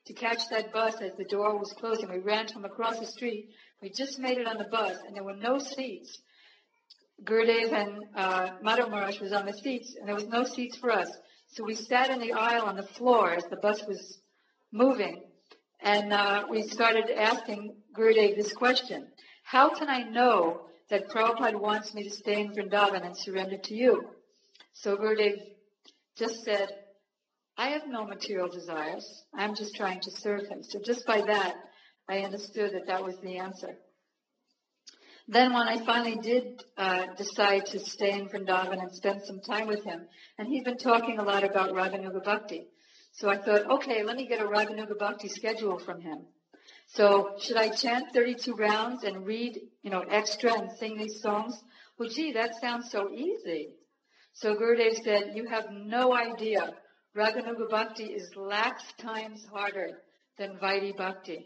to catch that bus as the door was closing. We ran from across the street. We just made it on the bus, and there were no seats. Gurudev and uh, Madhav Maharaj was on the seats, and there was no seats for us. So we sat in the aisle on the floor as the bus was moving, and uh, we started asking Gurudev this question: how can I know that Prabhupada wants me to stay in Vrindavan and surrender to you? So Gurudev just said, I have no material desires. I'm just trying to serve him. So just by that, I understood that that was the answer. Then when I finally did uh, decide to stay in Vrindavan and spend some time with him, and he'd been talking a lot about Raganuga Bhakti. So I thought, okay, let me get a Raganuga Bhakti schedule from him. So should I chant thirty-two rounds and read, you know, extra and sing these songs? Well, gee, that sounds so easy. So Gurudev said, you have no idea. Raganuga Bhakti is lakhs times harder than Vaidhi Bhakti.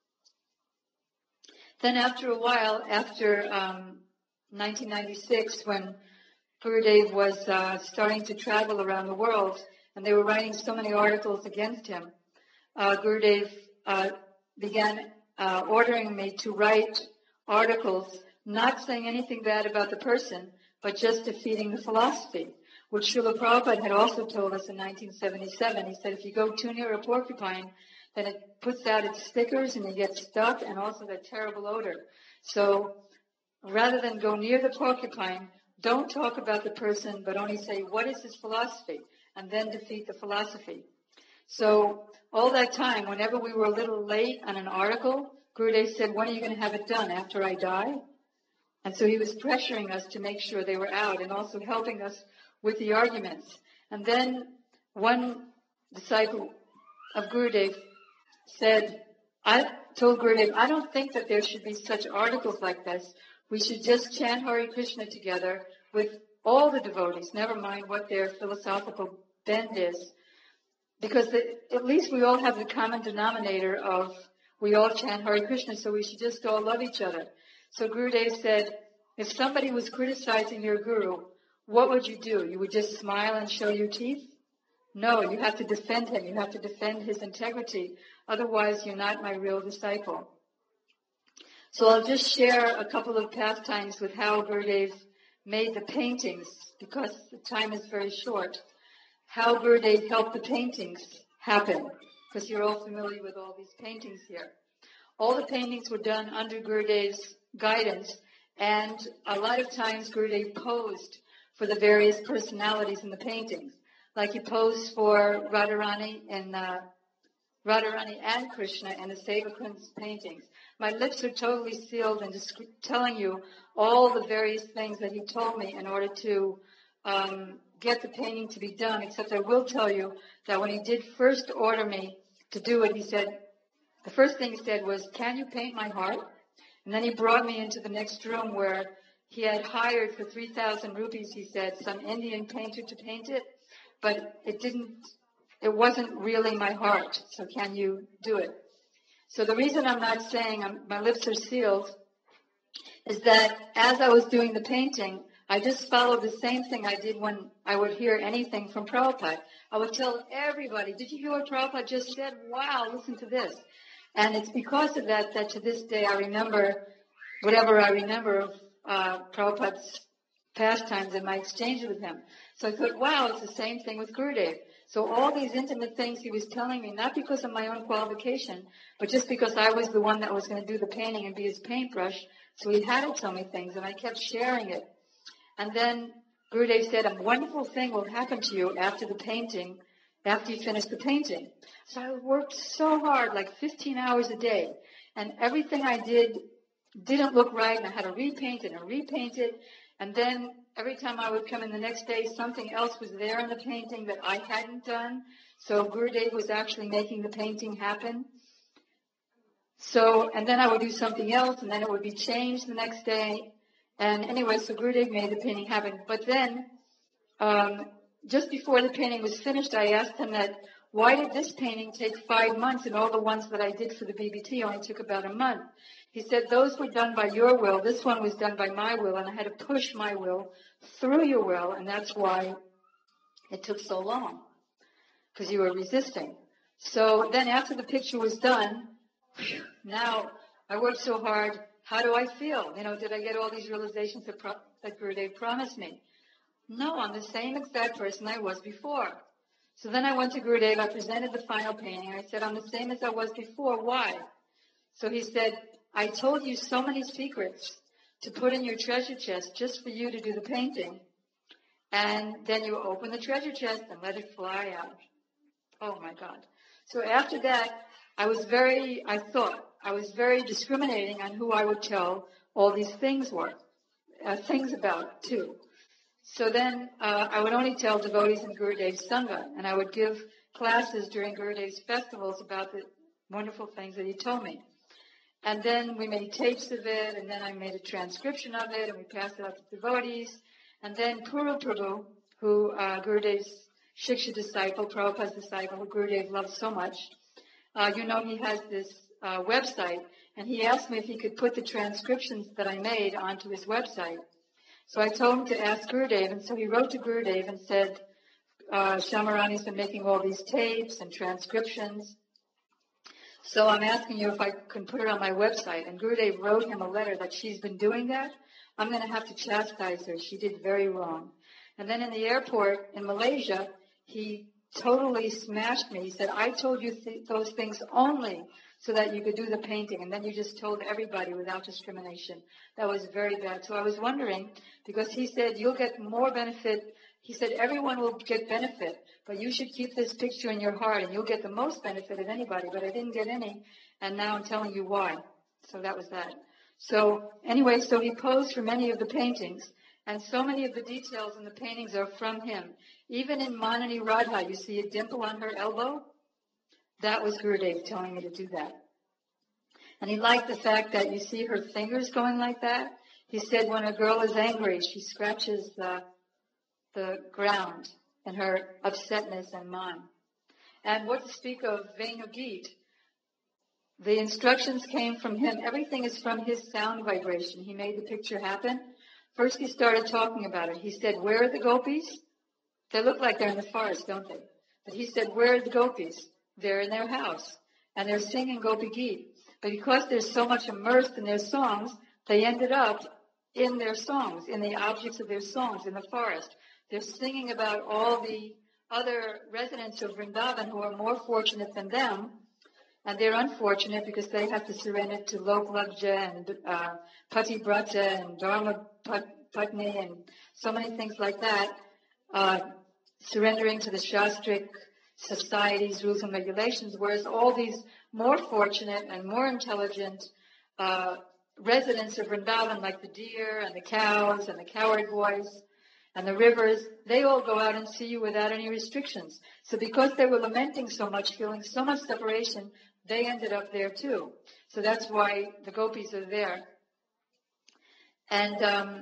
Then after a while, after um, nineteen ninety-six, when Gurudev was uh, starting to travel around the world, and they were writing so many articles against him, uh, Gurudev uh, began uh, ordering me to write articles, not saying anything bad about the person, but just defeating the philosophy, which Srila Prabhupada had also told us in nineteen seventy-seven. He said, if you go too near a porcupine, then it puts out its stickers and you get stuck, and also that terrible odor. So rather than go near the porcupine, don't talk about the person, but only say, what is his philosophy? And then defeat the philosophy. So all that time, whenever we were a little late on an article, Gurudev said, when are you going to have it done? After I die? And so he was pressuring us to make sure they were out, and also helping us with the arguments. And then one disciple of Gurudev said, I told Gurudev, I don't think that there should be such articles like this. We should just chant Hare Krishna together with all the devotees, never mind what their philosophical bend is. Because the, at least we all have the common denominator of we all chant Hare Krishna, so we should just all love each other. So Gurudev said, if somebody was criticizing your guru, what would you do? You would just smile and show your teeth? No, you have to defend him. You have to defend his integrity. Otherwise, you're not my real disciple. So I'll just share a couple of pastimes with how Gurudev made the paintings, because the time is very short. How Gurudev helped the paintings happen, because you're all familiar with all these paintings here. All the paintings were done under Gurudev's guidance, and a lot of times Gurudev posed for the various personalities in the paintings. Like he posed for Radharani and uh, Radharani and Krishna in the Sevakun's paintings. My lips are totally sealed in just telling you all the various things that he told me in order to um, get the painting to be done, except I will tell you that when he did first order me to do it, he said, the first thing he said was, can you paint my heart? And then he brought me into the next room where he had hired for three thousand rupees, he said, some Indian painter to paint it, but it didn't, it wasn't really my heart, so can you do it? So the reason I'm not saying I'm, my lips are sealed is that as I was doing the painting, I just followed the same thing I did when I would hear anything from Prabhupada. I would tell everybody, did you hear what Prabhupada just said? Wow, listen to this. And it's because of that that to this day I remember whatever I remember of uh, Prabhupada's pastimes and my exchange with him. So I thought, wow, it's the same thing with Gurudev. So all these intimate things he was telling me, not because of my own qualification, but just because I was the one that was going to do the painting and be his paintbrush. So he had to tell me things, and I kept sharing it. And then Gurudev said, a wonderful thing will happen to you after the painting, after you finish the painting. So I worked so hard, like fifteen hours a day, and everything I did didn't look right, and I had to repaint it and repaint it. And then every time I would come in the next day, something else was there in the painting that I hadn't done. So Gurudev was actually making the painting happen. So, and then I would do something else, and then it would be changed the next day. And anyway, so Gurudev made the painting happen. But then, um, just before the painting was finished, I asked him that, why did this painting take five months and all the ones that I did for the B B T only took about a month? He said, those were done by your will. This one was done by my will, and I had to push my will through your will, and that's why it took so long, because you were resisting. So then after the picture was done, now I worked so hard. How do I feel? You know, did I get all these realizations that, pro- that Gurudev promised me? No, I'm the same exact person I was before. So then I went to Gurudev. I presented the final painting. I said, I'm the same as I was before. Why? So he said, I told you so many secrets to put in your treasure chest just for you to do the painting. And then you open the treasure chest and let it fly out. Oh my God. So after that, I was very, I thought, I was very discriminating on who I would tell all these things were, uh, things about too. So then uh, I would only tell devotees in Gurudev's Sangha, and I would give classes during Gurudev's festivals about the wonderful things that he told me. And then we made tapes of it, and then I made a transcription of it, and we passed it out to devotees. And then Puru Prabhu, who uh, Gurudev's Shiksha disciple, Prabhupada's disciple, who Gurudev loves so much, uh, you know, he has this uh, website, and he asked me if he could put the transcriptions that I made onto his website. So I told him to ask Gurudev, and so he wrote to Gurudev and said, uh, Shamarani's been making all these tapes and transcriptions. So I'm asking you if I can put it on my website. And Gurudev wrote him a letter that she's been doing that. I'm going to have to chastise her. She did very wrong. And then in the airport in Malaysia, he totally smashed me. He said, I told you th- those things only so that you could do the painting. And then you just told everybody without discrimination. That was very bad. So I was wondering, because he said, you'll get more benefit. He said, everyone will get benefit, but you should keep this picture in your heart and you'll get the most benefit of anybody. But I didn't get any, and now I'm telling you why. So that was that. So anyway, so he posed for many of the paintings, and so many of the details in the paintings are from him. Even in Manani Radha, you see a dimple on her elbow? That was Gurudev telling me to do that. And he liked the fact that you see her fingers going like that. He said when a girl is angry, she scratches the the ground in her upsetness and mind. And what to speak of Venugit, the instructions came from him. Everything is from his sound vibration. He made the picture happen. First he started talking about it. He said, where are the gopis? They look like they're in the forest, don't they? But he said, where are the gopis? They're in their house. And they're singing Gopi Geet. But because they're so much immersed in their songs, they ended up in their songs, in the objects of their songs, in the forest. They're singing about all the other residents of Vrindavan who are more fortunate than them, and they're unfortunate because they have to surrender to Loklabja and uh, Patibrata and Dharma Patni and so many things like that, uh, surrendering to the Shastric society's rules and regulations, whereas all these more fortunate and more intelligent uh, residents of Vrindavan, like the deer and the cows and the cowherd boys, and the rivers, they all go out and see you without any restrictions. So because they were lamenting so much, feeling so much separation, they ended up there too. So that's why the gopis are there. And um,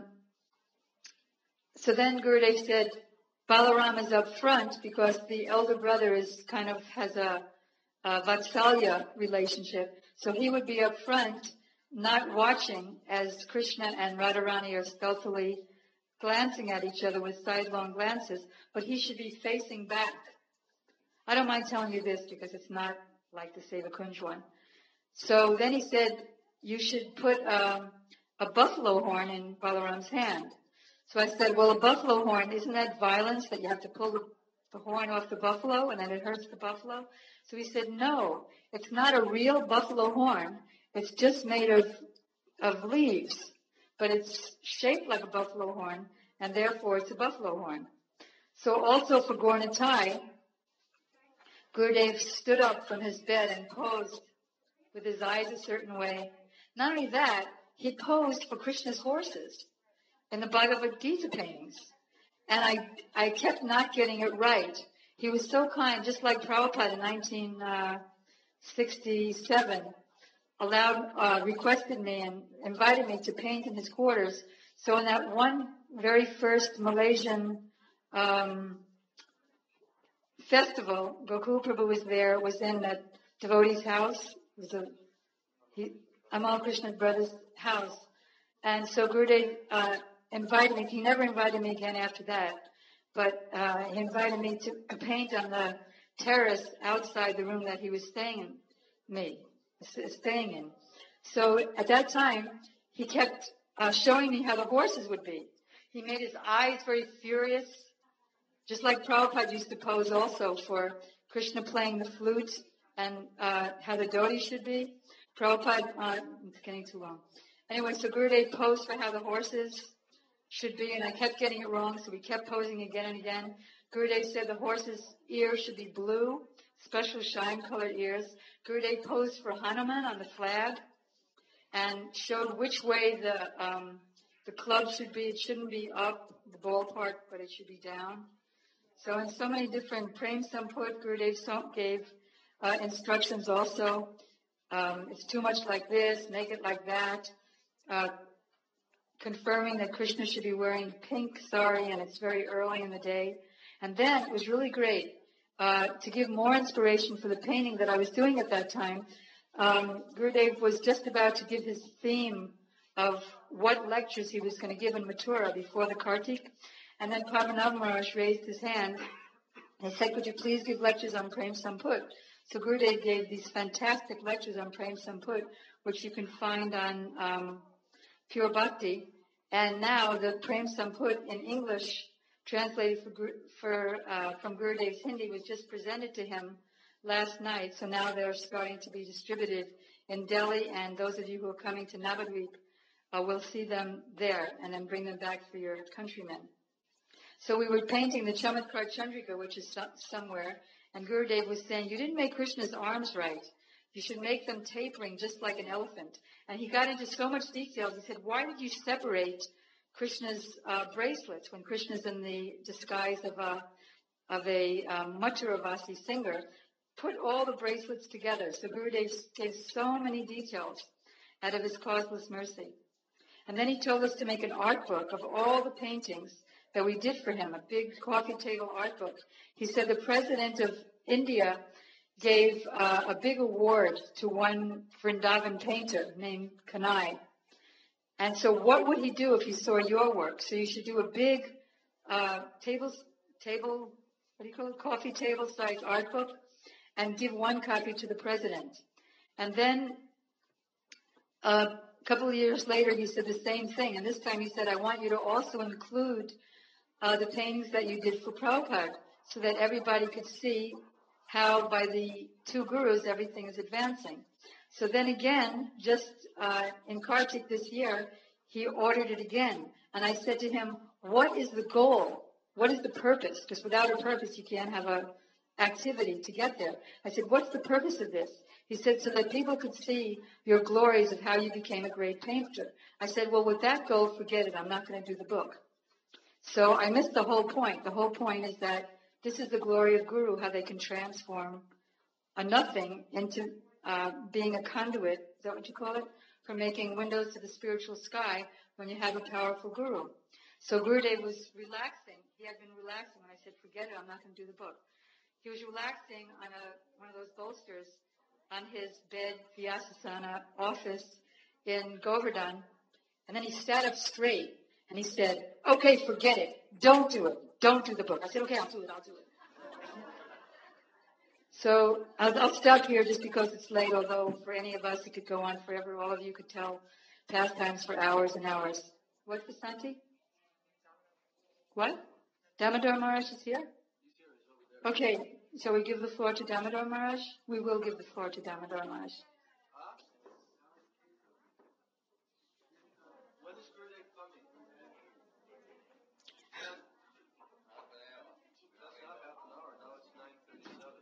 so then Gurudev said, Balaram is up front because the elder brother is kind of has a, a Vatsalya relationship. So he would be up front, not watching as Krishna and Radharani are stealthily glancing at each other with sidelong glances, but he should be facing back. I don't mind telling you this because it's not like the Seva Kunj one. So then he said, you should put um, a buffalo horn in Balaram's hand. So I said, well, a buffalo horn, isn't that violence that you have to pull the, the horn off the buffalo and then it hurts the buffalo? So he said, no, it's not a real buffalo horn. It's just made of, of leaves. But it's shaped like a buffalo horn, and therefore it's a buffalo horn. So also for Gaur Nitai, Gurudev stood up from his bed and posed with his eyes a certain way. Not only that, he posed for Krishna's horses in the Bhagavad Gita paintings. And I, I kept not getting it right. He was so kind, just like Prabhupada in nineteen sixty-seven. allowed, uh, requested me and invited me to paint in his quarters. So in that one very first Malaysian um, festival, Gokul Prabhu was there, was in that devotee's house. It was a, he, Amal Krishna's brother's house. And so Gurudev uh, invited me. He never invited me again after that. But uh, he invited me to paint on the terrace outside the room that he was staying in, me, staying in. So at that time, he kept uh, showing me how the horses would be. He made his eyes very furious, just like Prabhupada used to pose also for Krishna playing the flute and uh, how the dhoti should be. Prabhupada, uh, it's getting too long. Anyway, so Gurudev posed for how the horses should be, and I kept getting it wrong, so we kept posing again and again. Gurudev said the horse's ears should be blue, special shine-colored ears. Gurudev posed for Hanuman on the flag and showed which way the um, the club should be. It shouldn't be up, the ball part, but it should be down. So in so many different Prem Samput, Gurudev gave uh, instructions also. Um, it's too much like this, make it like that. Uh, confirming that Krishna should be wearing pink sari, and it's very early in the day. And then it was really great uh, to give more inspiration for the painting that I was doing at that time. Um, Gurudev was just about to give his theme of what lectures he was going to give in Mathura before the Kartik. And then Padmanabha Maharaj raised his hand. He said, could you please give lectures on Prem Samput? So Gurudev gave these fantastic lectures on Prem Samput, which you can find on um, Pure Bhakti. And now the Prem Samput in English, translated for, for uh, from Gurudev's Hindi, was just presented to him last night. So now they're starting to be distributed in Delhi, and those of you who are coming to Navadvip uh, will see them there and then bring them back for your countrymen. So we were painting the Chamatkar Chandrika, which is so- somewhere, and Gurudev was saying, you didn't make Krishna's arms right. You should make them tapering just like an elephant. And he got into so much detail. He said, why did you separate Krishna's uh, bracelets when Krishna's in the disguise of a, of a um, Mathuravasi singer? Put all the bracelets together. So Gurudev gave so many details out of his causeless mercy. And then he told us to make an art book of all the paintings that we did for him, a big coffee table art book. He said the president of India gave uh, a big award to one Vrindavan painter named Kanai. And so what would he do if he saw your work? So you should do a big uh, table, table, what do you call it, coffee table size art book and give one copy to the president. And then uh, a couple of years later, he said the same thing. And this time he said, I want you to also include uh, the paintings that you did for Prabhupada so that everybody could see how by the two gurus everything is advancing. So then again, just uh, in Kartik this year, he ordered it again. And I said to him, what is the goal? What is the purpose? Because without a purpose, you can't have a activity to get there. I said, what's the purpose of this? He said, so that people could see your glories of how you became a great painter. I said, well, with that goal, forget it. I'm not going to do the book. So I missed the whole point. The whole point is that this is the glory of Guru, how they can transform a nothing into uh, being a conduit, is that what you call it? For making windows to the spiritual sky when you have a powerful Guru. So Gurudev was relaxing. He had been relaxing when I said, forget it, I'm not going to do the book. He was relaxing on a, one of those bolsters on his bed, Vyasasana office in Govardhan. And then he sat up straight and he said, okay, forget it. Don't do it. Don't do the book. I said, okay, I'll do it. I'll do it. So I'll, I'll stop here just because it's late, although for any of us it could go on forever. All of you could tell pastimes for hours and hours. What's the Santi? What? Damodar Maharaj is here? Okay, shall we give the floor to Damodar Maharaj? We will give the floor to Damodar Maharaj. When is Gurudev coming? That's not half an hour. Now it's nine thirty-seven.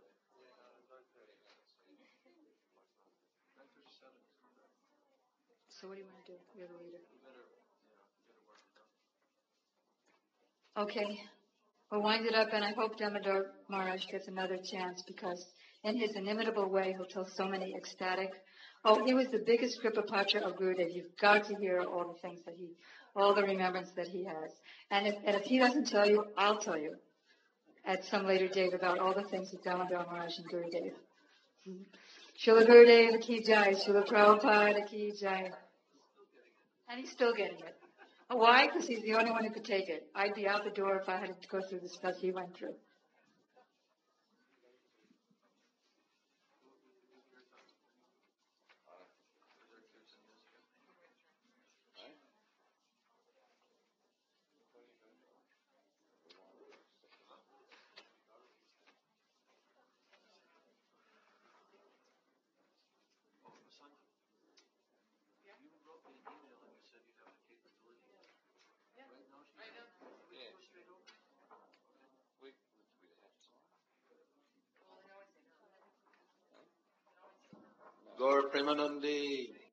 nine thirty-seven. So what do you want to do? You're the leader. You better, yeah, you better work it out. Okay. We'll wind it up, and I hope Damodar Maharaj gets another chance because in his inimitable way, he'll tell so many ecstatic. Oh, he was the biggest Kripapatra of Gurudev. You've got to hear all the things that he, all the remembrance that he has. And if, and if he doesn't tell you, I'll tell you at some later date about all the things that Damodar Maharaj and Gurudev. Srila Gurudev ki jai, Srila Prabhupada ki jai. And he's still getting it. Why? Because he's the only one who could take it. I'd be out the door if I had to go through the stuff he went through. Gaur Premanandi.